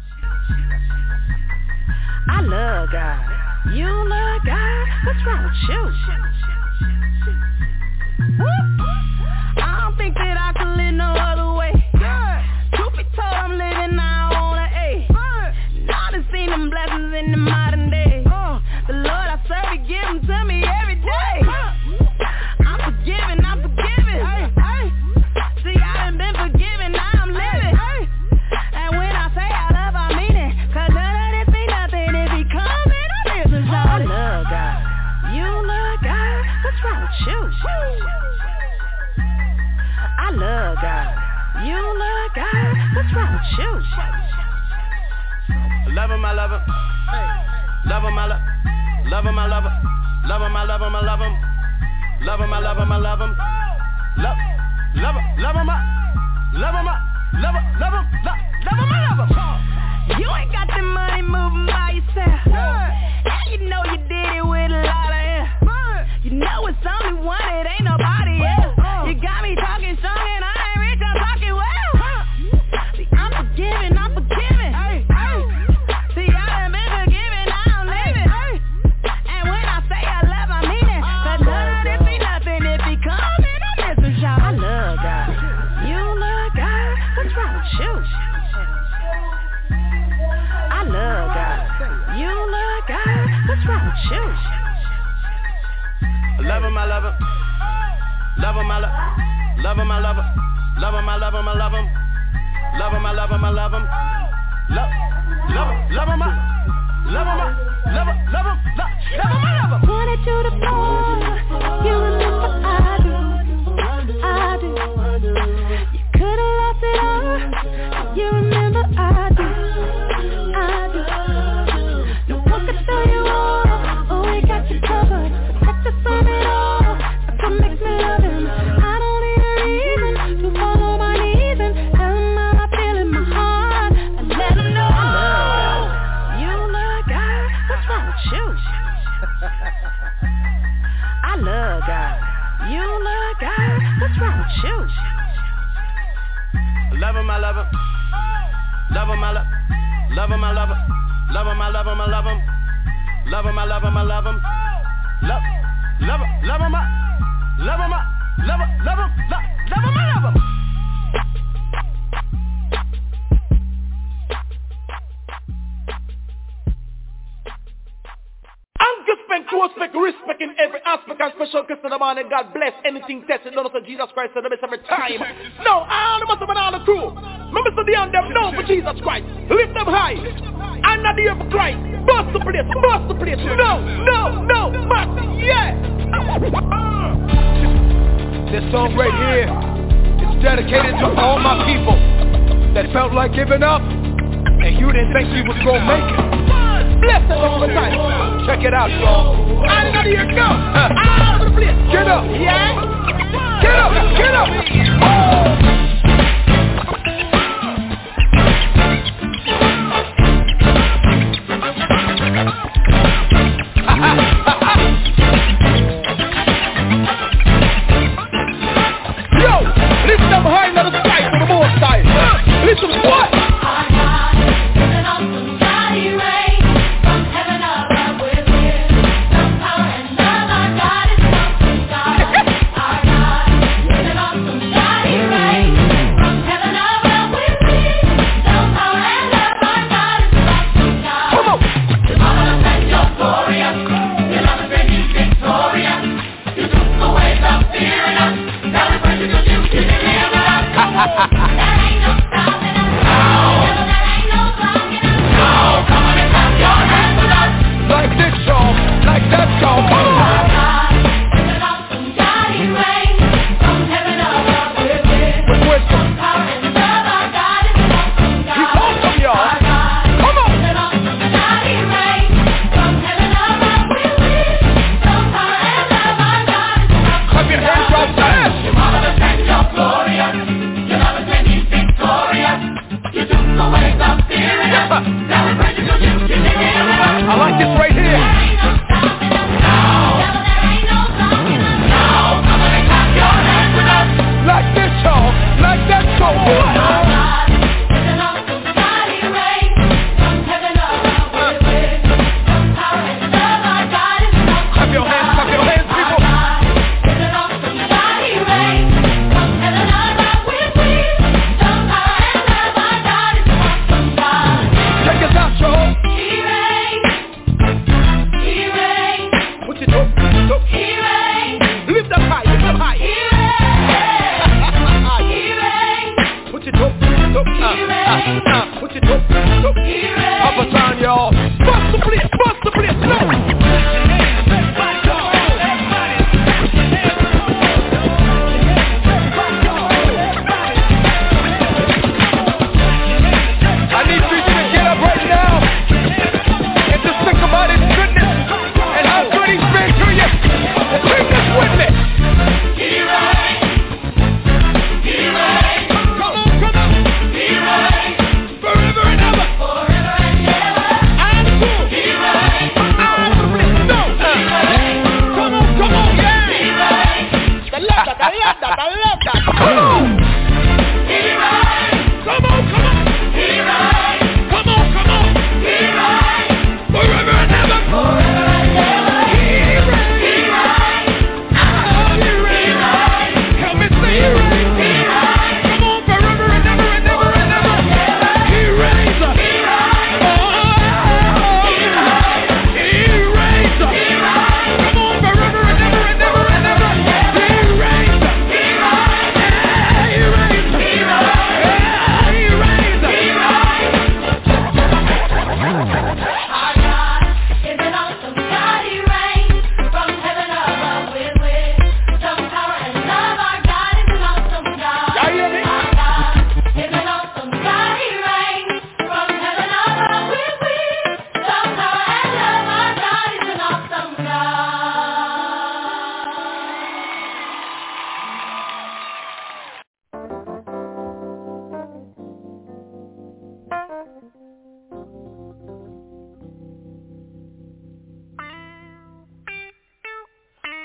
I love God. You love God? What's wrong with you? I don't think that I can live no other way. Truth be told, I'm living now on an A. Now to see them blessings in the modern day. The Lord I serve, He give them to me every day. I'm forgiven. See, I done been forgiven, now I'm living. And when I say I love, I mean it. 'Cause none of this be nothing if He coming on this and I love God. You love God? What's wrong with you? I love God. You love God? What's wrong with you? Love him, I love him. Love him, I love him. Love him, I love him. Love him, I love him, I love him. Love him, I love him, I love him. Love him, I love him, love him, I love him. You ain't got the money moving by yourself. And you know you did it with a lot of air. You know it's only one, it ain't nobody else. You got me talking strong and I ain't rich, I'm talking well. See, I'm forgiving. See, I done been forgiven, now I'm living. And when I say I love, I mean it. 'Cause none of this be nothing if He coming on this and y'all. I love God. You love God? What's wrong with you? I love God. You love God? What's wrong with you? Love him, I love him. Love him, I love him. Love him, I love him. Love him, I love him, I love him. Love him, I love him, I love him. Love him, I Wanted you to know, you remember I do. You could've lost it all, you remember I do. No one could tell you all, oh we got you covered. Protect us from it all, that's what makes me love him. I don't need a reason to fall on my knees and tell him how I feel in my heart. And let him know, you love God, what's wrong with you? I love God. You love God. What's wrong with you? Love him, I love him. Love him, I love him. Love him, I love him. Love him, I love him, I love him. Love him, I love him, I love him. Love him, love him, love him, love him, love him, love him, love him, I love him. Respect in every aspect and special Christ in the morning. God bless anything tested. Don't know Jesus Christ in the best every time. No, I must have been on the crew. Remember to the end them known for Jesus Christ. Lift them high. I'm not here for Christ. Bust the place. No, but yeah. This song right here is dedicated to all my people that felt like giving up and you didn't think you was gonna make it. Bless them all the time. Check it out, y'all. I'm not here, go. Out of the place. Get up. Yeah. Get up. Yo, lift them high to the sky for the more side. Listen, what? Right.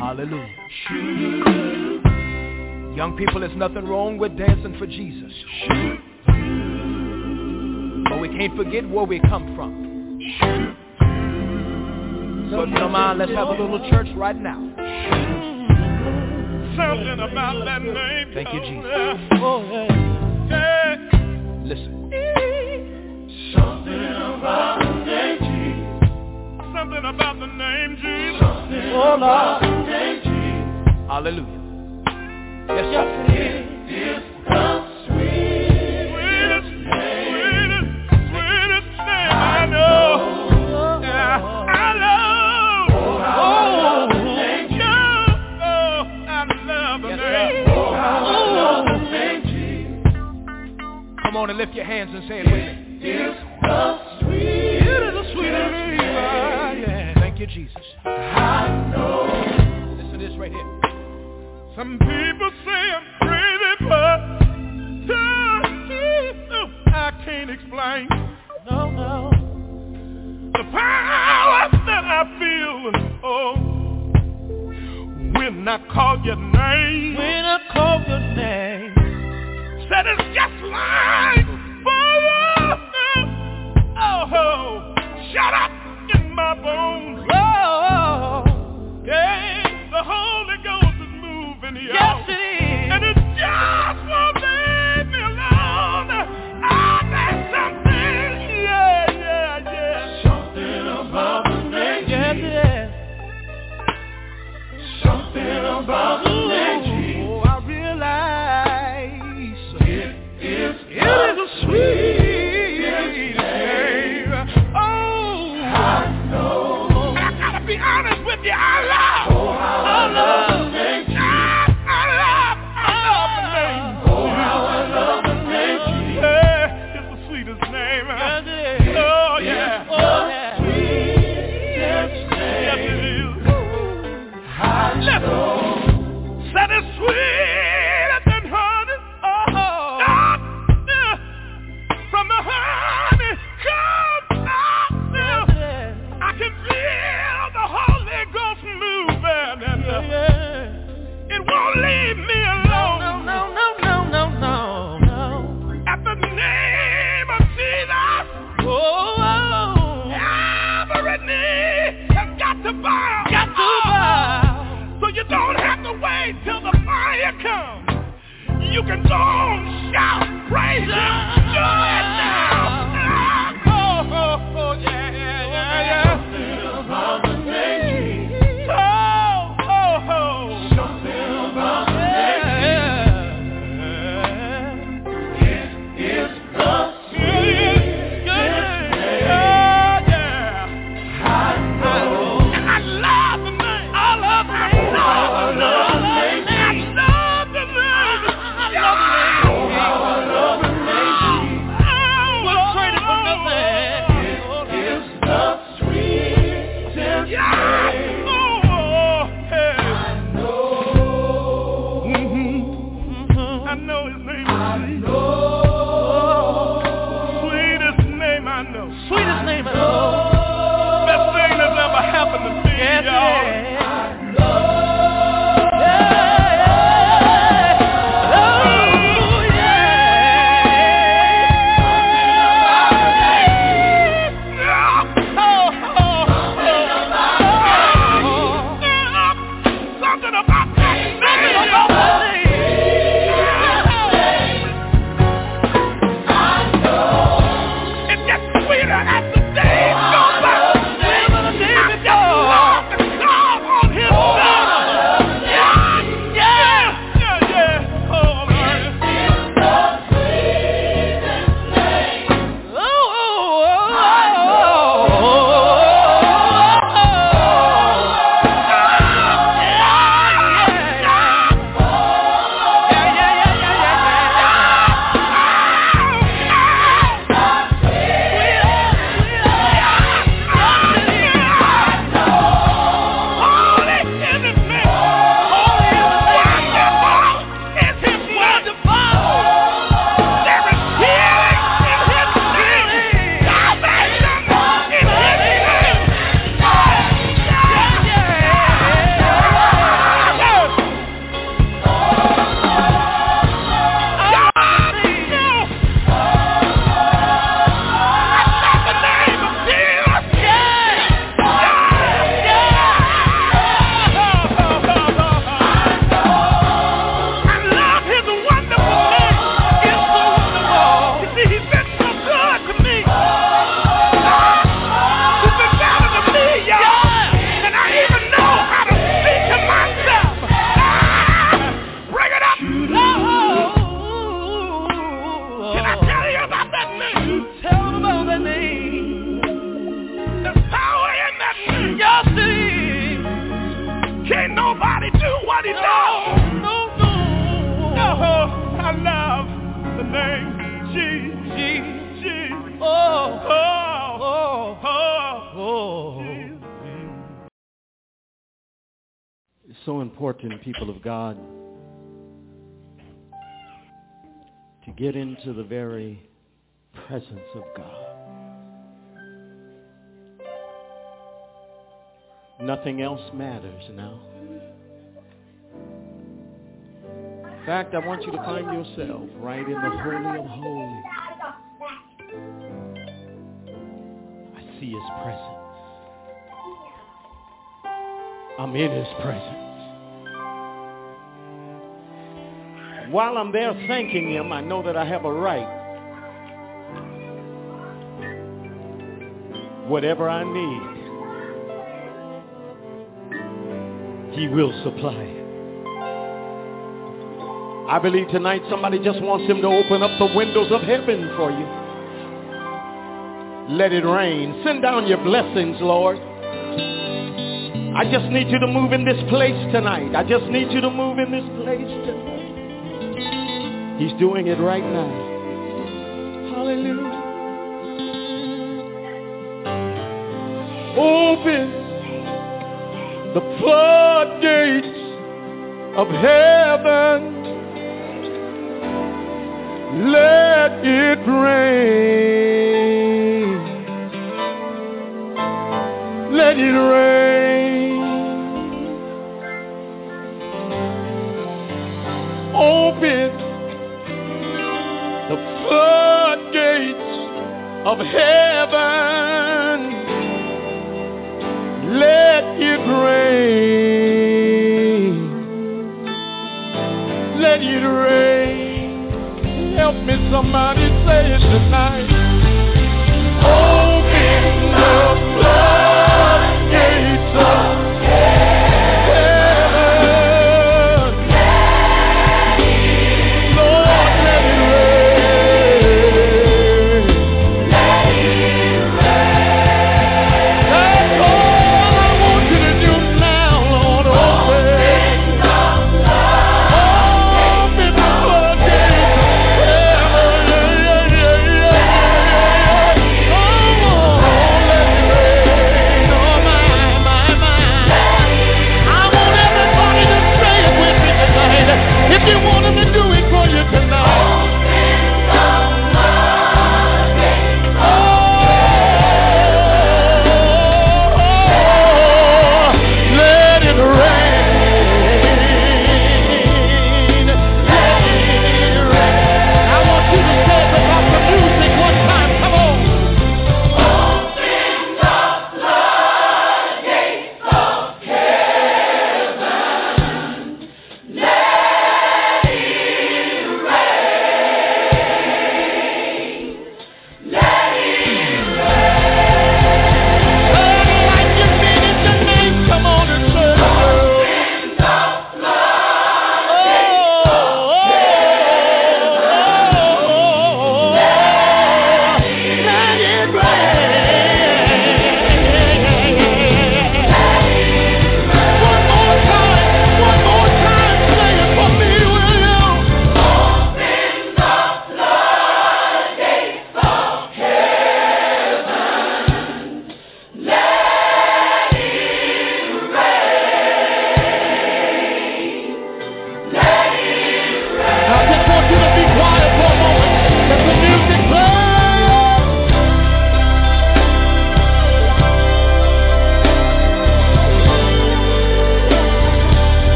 Hallelujah. Young people, there's nothing wrong with dancing for Jesus. But we can't forget where we come from. So if you don't mind, let's have a little church right now. Something about that name. Thank you, Jesus. Oh, yeah. Listen. Something about the name Jesus. Something about the name Jesus. Something about the name Jesus. Hallelujah. Yes, sir. It is the sweetest name I know. Yeah, I love. Come on and lift your hands and say it with me. It's the sweet. It is the sweetest name. Yeah. Thank you, Jesus. I know. Listen to this right here. Some people say I'm crazy, but I can't explain. No. The power that I feel. Oh, when I call your name. When I call your name. Said it's just like fire. Oh, shut up in my bones. Oh, yeah, the Holy Ghost is moving here. Yes, it is. And it just won't leave me alone. There's something, yeah. Something about the name. Yes, it is. Something about the name. Oh, I realize it is a sweet name. Oh, I know. I gotta be honest with you. I love the name. I love the name. Oh, how I love the name. Yeah, it's the sweetest name. Yes, it is. Oh, yeah. Oh, yeah. Sweetest name. Yes, it is. I know. Said it's sweeter than honey. From the honey comes out. I can feel the Holy Ghost moving, and it won't leave me alone. No. At the name of Jesus, every knee has got to bow. So you don't have to wait till the fire comes. You can go on, shout, praise Him, do it now. Oh, yeah. Something about the name. Something about the name. It is the sweetest name. Yeah. I know. And I love the name. I love the name. I love the name. I love the name. Nobody knows. No, I love the name Jesus. It's so important, people of God, to get into the very presence of God. Nothing else matters now. In fact, I want you to find yourself right in the Holy of Holies. I see His presence. I'm in His presence. While I'm there thanking Him, I know that I have a right. Whatever I need, He will supply it. I believe tonight somebody just wants Him to open up the windows of heaven for you. Let it rain. Send down your blessings, Lord. I just need you to move in this place tonight. I just need you to move in this place tonight. He's doing it right now. Hallelujah. Open the floodgates of heaven. Let it rain. Let it rain. Open the floodgates of heaven. Let it rain. Let it rain. Help me, somebody say it tonight. Open the floodgates of heaven. Lord, let it rain. Let it rain. That's all I want you to do now, Lord. Open the floodgates of heaven.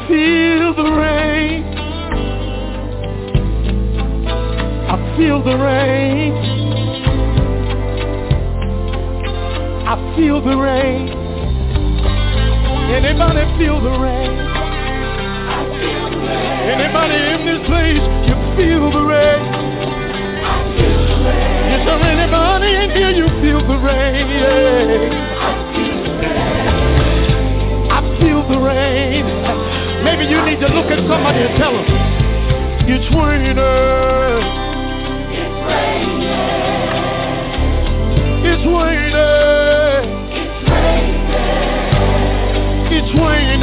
feel the rain. I feel the rain. I feel the rain. Anybody feel the rain? I feel the rain. Anybody in this place, you feel the rain? I feel the rain. Is there anybody in here, you feel the rain? Yeah. I feel the rain. I feel the rain. Maybe you need to look at somebody and tell them, it's raining. It's raining. It's raining. It's raining.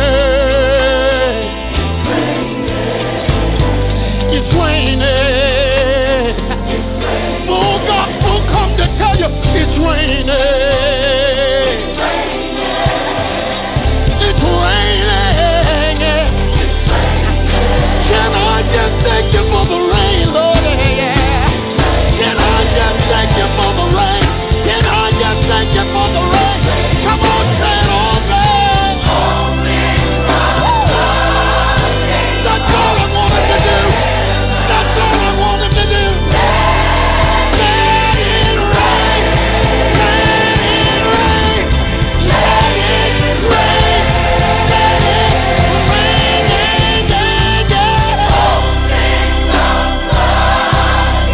It's raining. Oh, God will come to tell you it's raining. It's raining. Can I just thank you for the rain, Lord? Can I just thank you for the rain? Can I just thank you for the rain? Come on, say it all, man. That's all I wanted to do. That's all I wanted to do. Let it rain. Let it rain. Let it rain. Let it rain. Yeah, yeah. All things are fine.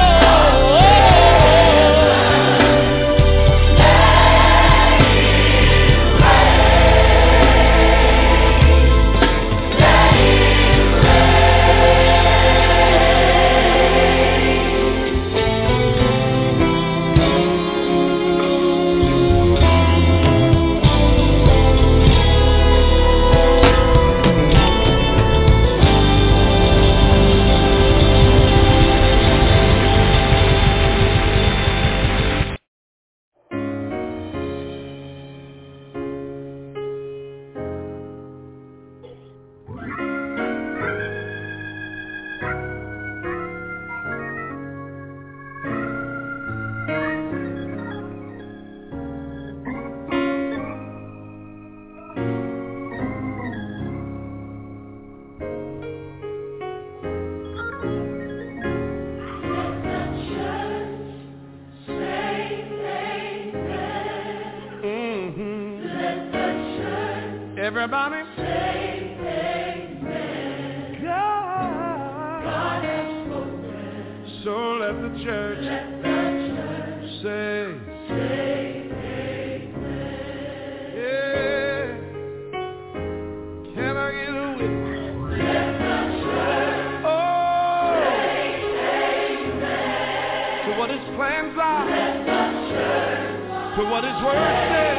Everybody say amen. God has spoken. So let the church say amen. Yeah. Can I get a witness? Let the church say amen. To what his plans are. Let the church to what his word says.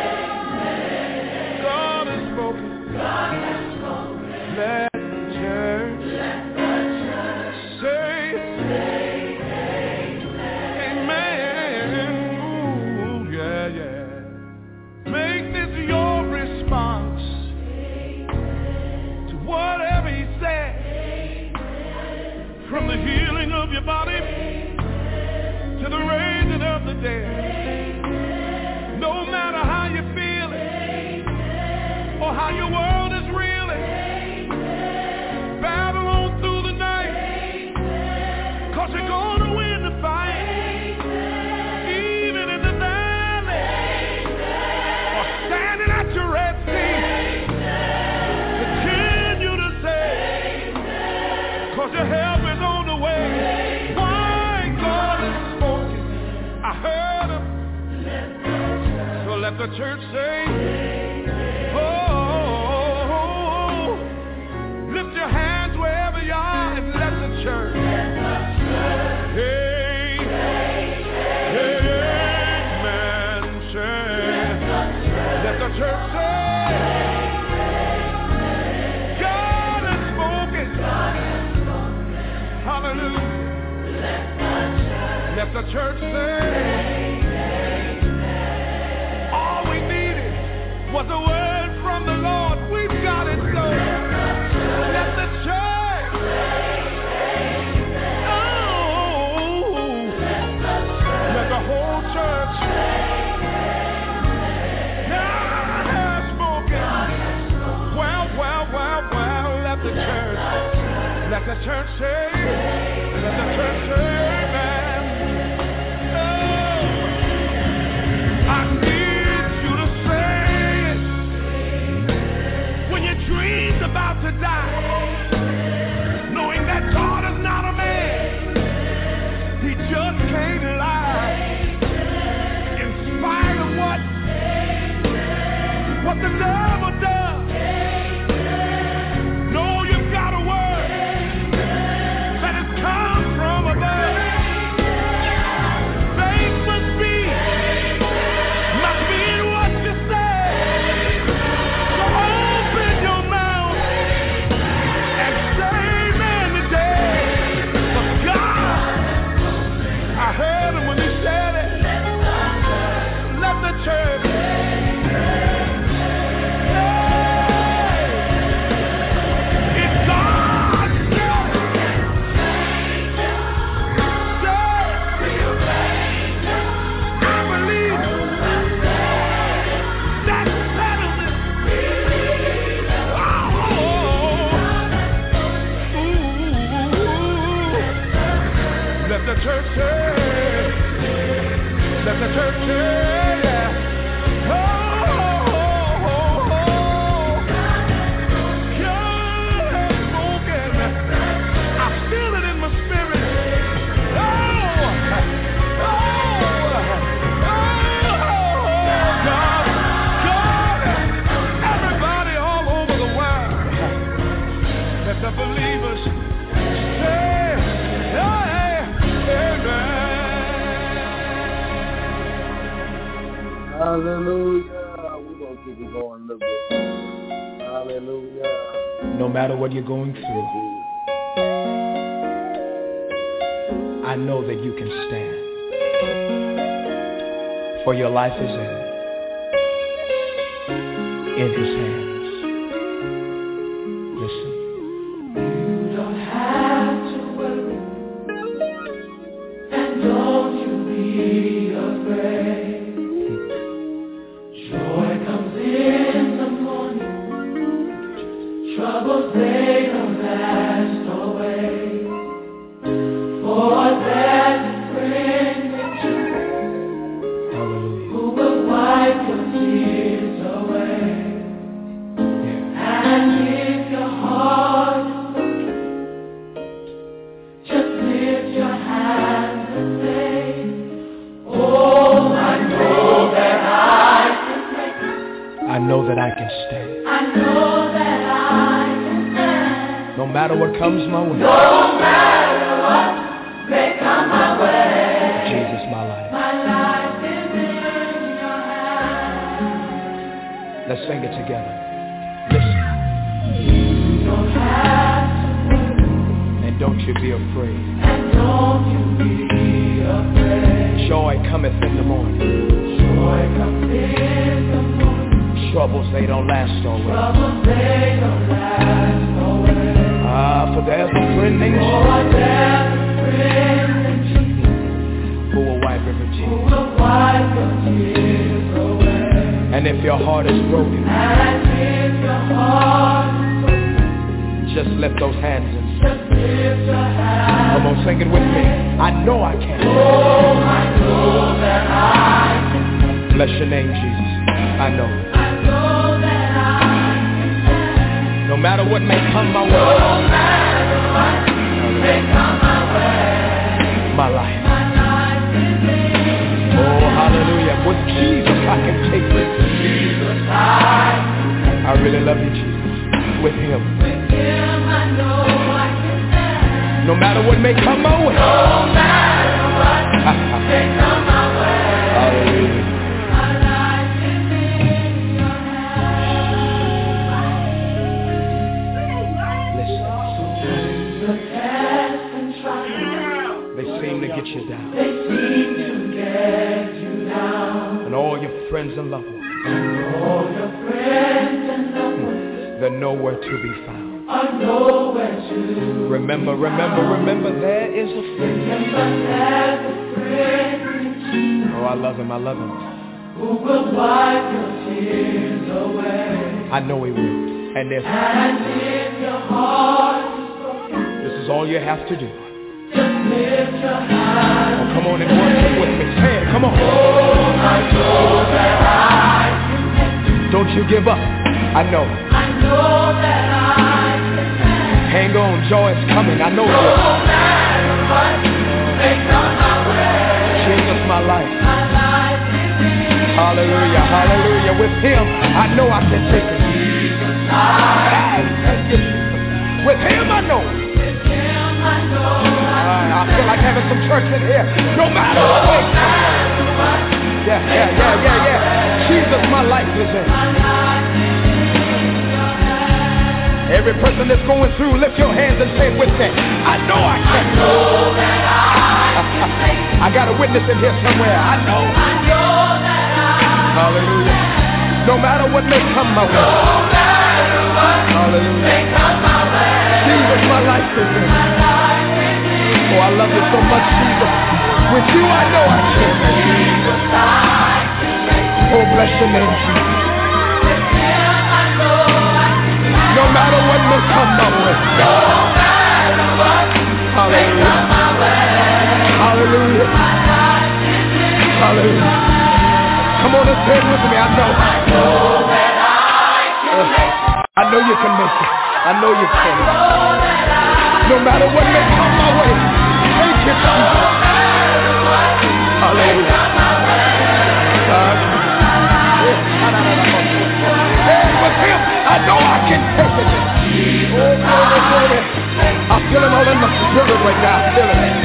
God has spoken. Let the church say amen. Ooh, yeah, yeah. Make this your response to whatever he said. From the healing of your body to the raising of the dead. No matter how you feel it or how your world is reeling, battle on through the night, 'cause you're gonna win the fight. Even in the valley or standing at your Red Sea, continue to say, 'cause your help is on the way. Why? God has spoken. I heard him. So let the church say, lift your hands wherever you are and let the church. Hey, amen. Let the church say, God has spoken. Hallelujah. Let the church say, all we needed was a word from the Lord. We've got it, so let the church. Oh, let the whole church. God has spoken. Well, well, well, well. Let the church say, let the church say, man. Oh, I need you to say it. When your dream's about to die, knowing that God is not a man, He just can't lie. In spite of what the devil does, know you've got a word that has come from above. Faith must be in what you say. So open your mouth and say amen today. For God, I heard him when he said it. Let the church the church say, let the church say, yeah. Oh, God has spoken. I feel it in my spirit. God, everybody all over the world, let the believers say, hallelujah. We're going to keep it going a little bit. Hallelujah. No matter what you're going through, I know that you can stand. For your life is in His hands. Listen. You don't have to worry, and don't you be afraid. Joy comes in the morning, troubles they don't last away. For there's a friend with you, who will wipe your tears away. And if your heart is broken, just lift your hands and say, oh, I know that I know that I can stand. I know that I can stand. No matter what comes my way. No matter what may come my way. Jesus, my life. My life is in your hands. Let's sing it together. Listen. You don't have to worry. And don't you be afraid. And don't you be afraid. Joy cometh in the morning. Joy comes in the morning. Troubles, they don't last always. Troubles, they don't last always. For there's a friend named Jesus. Who will wipe every tear. Who will wipe your tears away. And if your heart is broken. And if your heart is broken. Just lift those hands and sing. Just lift your hands. Come on, sing it with me. I know I can. Oh, I know that I can. Bless your name, Jesus. I know. No matter what may come my way. No matter what may come my way. My life. My life is in your Oh, hallelujah. With Jesus I can take it. Jesus, I really love you, Jesus. With Him. With Him I know I can stand. No matter what may come my way. No matter what may come my way. Hallelujah. Get you down. They seem to get you down. And all your friends and loved ones. All your friends and loved ones. They're nowhere to be found. Are nowhere to remember, there is a friend. Remember there's a friend. Oh, I love Him. Who will wipe your tears away. I know He will. And if your heart is broken. This is all you have to do. Oh, come on and worship with me. Say it, come on. Don't you give up. I know that hang on, joy is coming. I know this. Jesus, my life. Hallelujah, hallelujah. With him, I know I can take it. With him, I know. I feel like having some church in here. No matter what they come. Yeah. Jesus, my life is in. Every person that's going through, lift your hands and say it with me. I know I can. I got a witness in here somewhere. I know. Hallelujah. No matter what may come my way. Hallelujah. Jesus, my life is in. Oh, I love you so much, Jesus. With you, I know I can. Oh, bless your name, Jesus. No matter what may come my way. Hallelujah. Hallelujah. Hallelujah. Come on and say it with me. I know. I know you can make it. I know you can. No matter what may come my way. Thank you, Jesus. Hallelujah. With him, I know I can take it. Oh, glory. I'm feeling all in my spirit right now. I'm feeling it.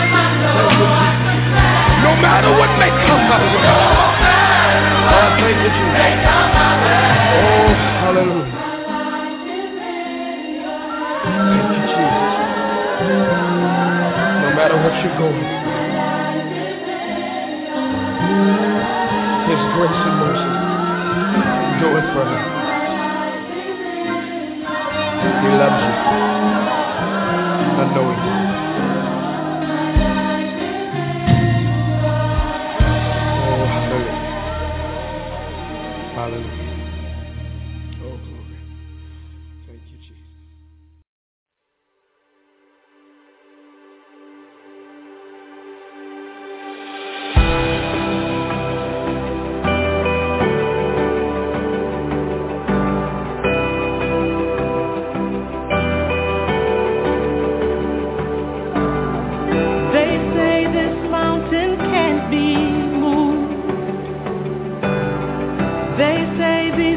No matter what may come my way. Oh, thank you, Jesus. Oh, hallelujah. Thank you, Jesus. No matter what you're going through, his grace and mercy do it for him. He loves you. I know he does. Oh, hallelujah. Hallelujah. Oh, glory. Thank you, Jesus. They say the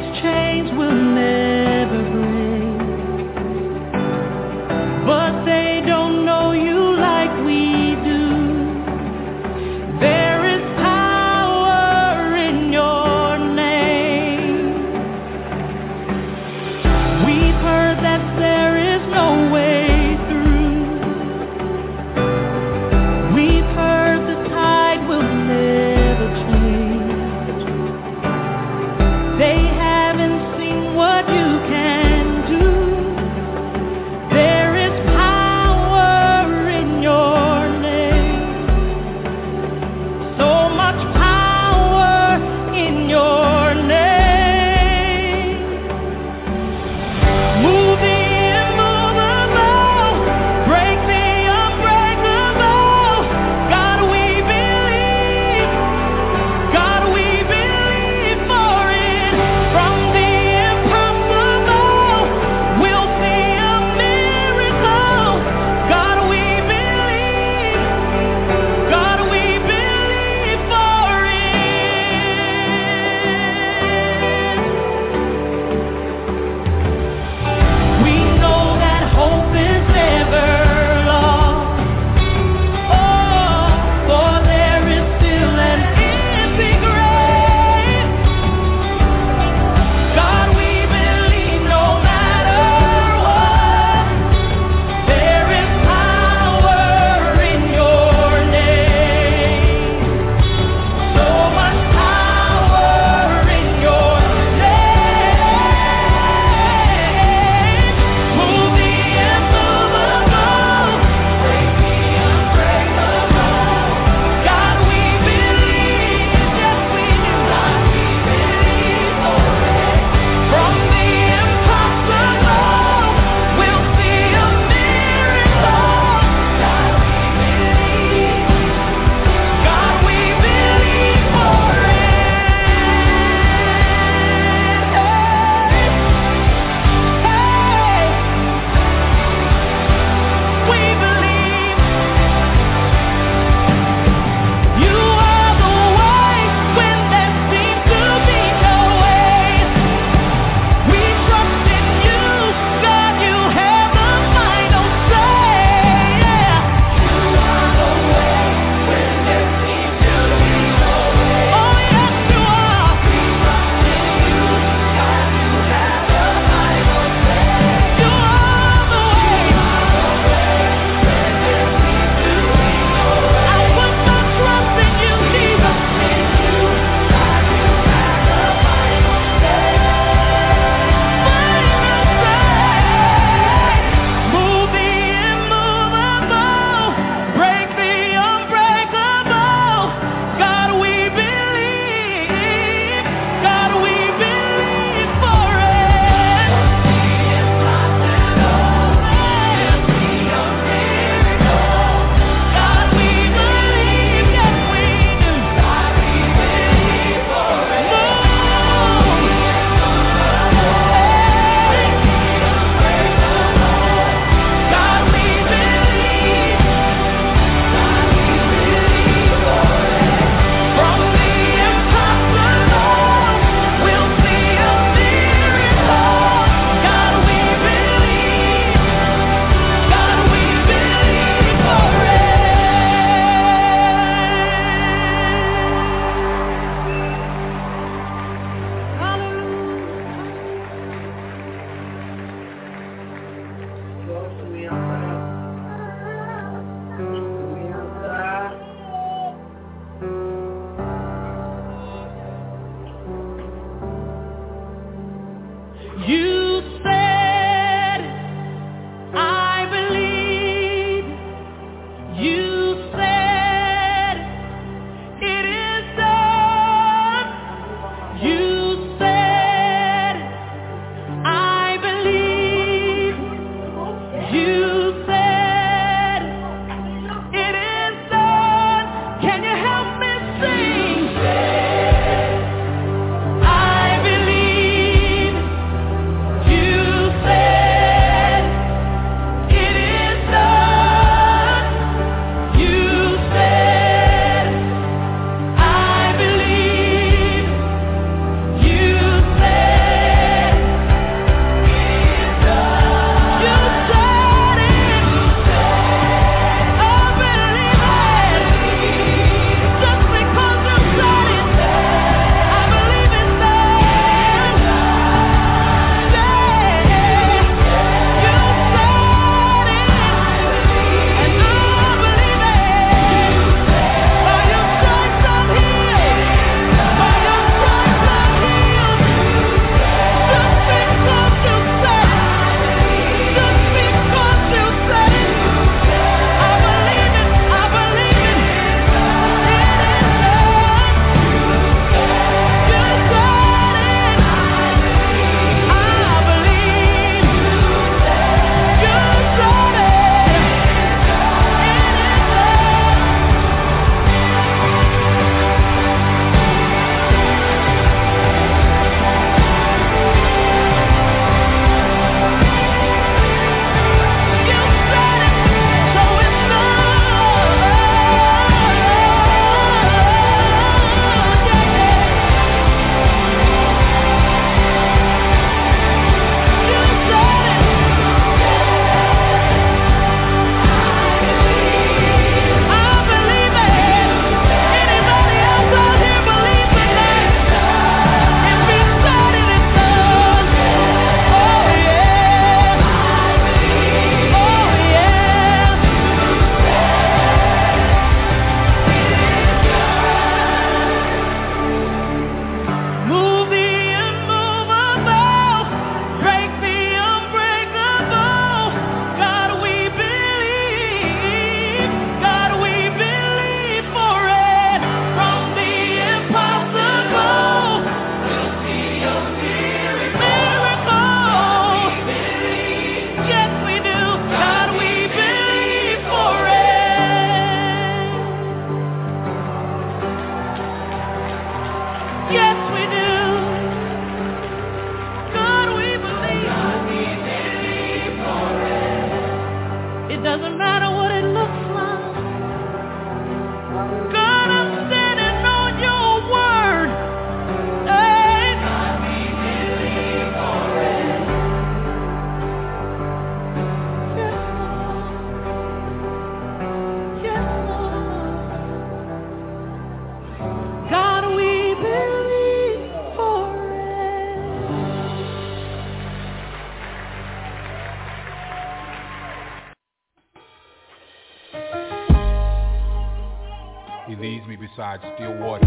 He leads me beside still waters.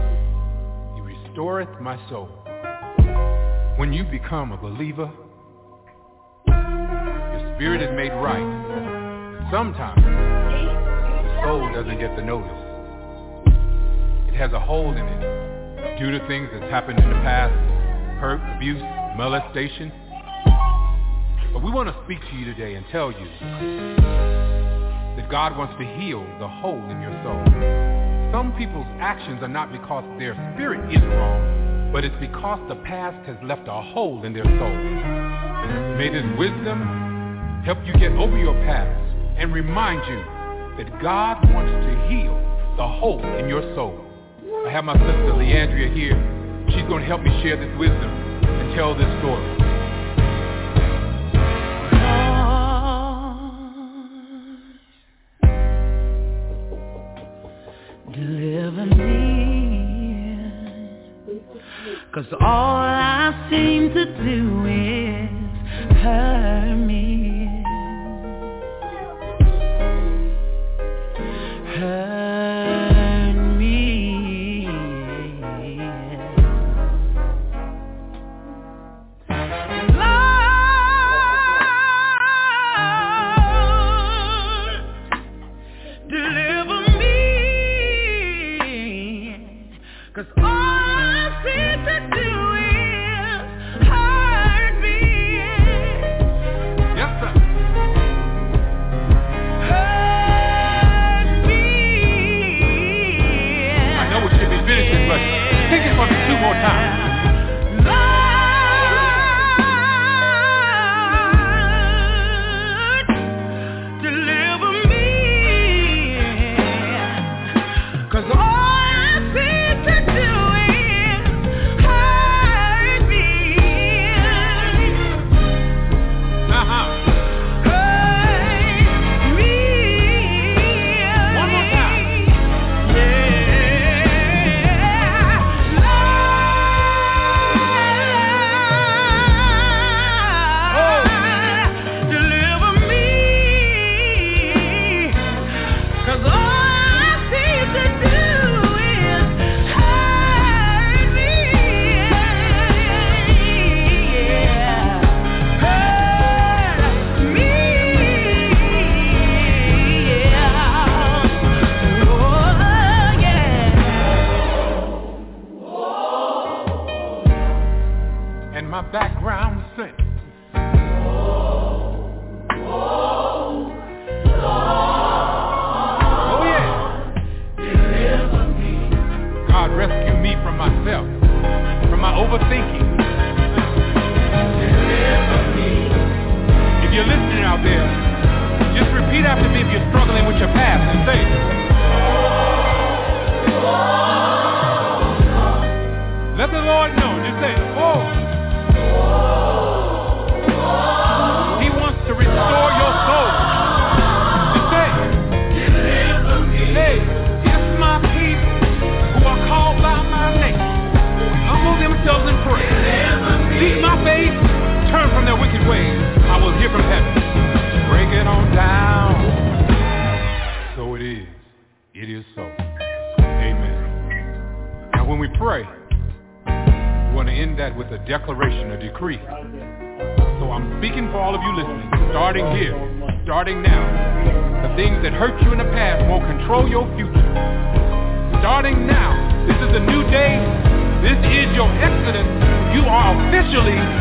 He restoreth my soul. When you become a believer, your spirit is made right. Sometimes the soul doesn't get the notice. It has a hole in it due to things that's happened in the past, hurt, abuse, molestation. But we want to speak to you today and tell you that God wants to heal the hole in your soul. Some people's actions are not because their spirit is wrong, but it's because the past has left a hole in their soul. May this wisdom help you get over your past and remind you that God wants to heal the hole in your soul. I have my sister Leandria here. She's going to help me share this wisdom and tell this story. Deliver me, 'cause all I seem to do is hurt me. my background sing. Oh yeah. Deliver me. God, rescue me from myself, from my overthinking. Deliver me. If you're listening out there, just repeat after me if you're struggling with your past and say, let the Lord know. Just say, oh. He wants to restore your soul. Just say, deliver me. Hey, if my people who are called by my name humble themselves and pray, seek my face, turn from their wicked ways, I will hear from heaven. Break it on down. So it is. It is so. Amen. Now when we pray, we want to end that with a declaration, a decree. So I'm speaking for all of you listening, starting here, starting now. The things that hurt you in the past won't control your future. Starting now, this is a new day. This is your exodus. You are officially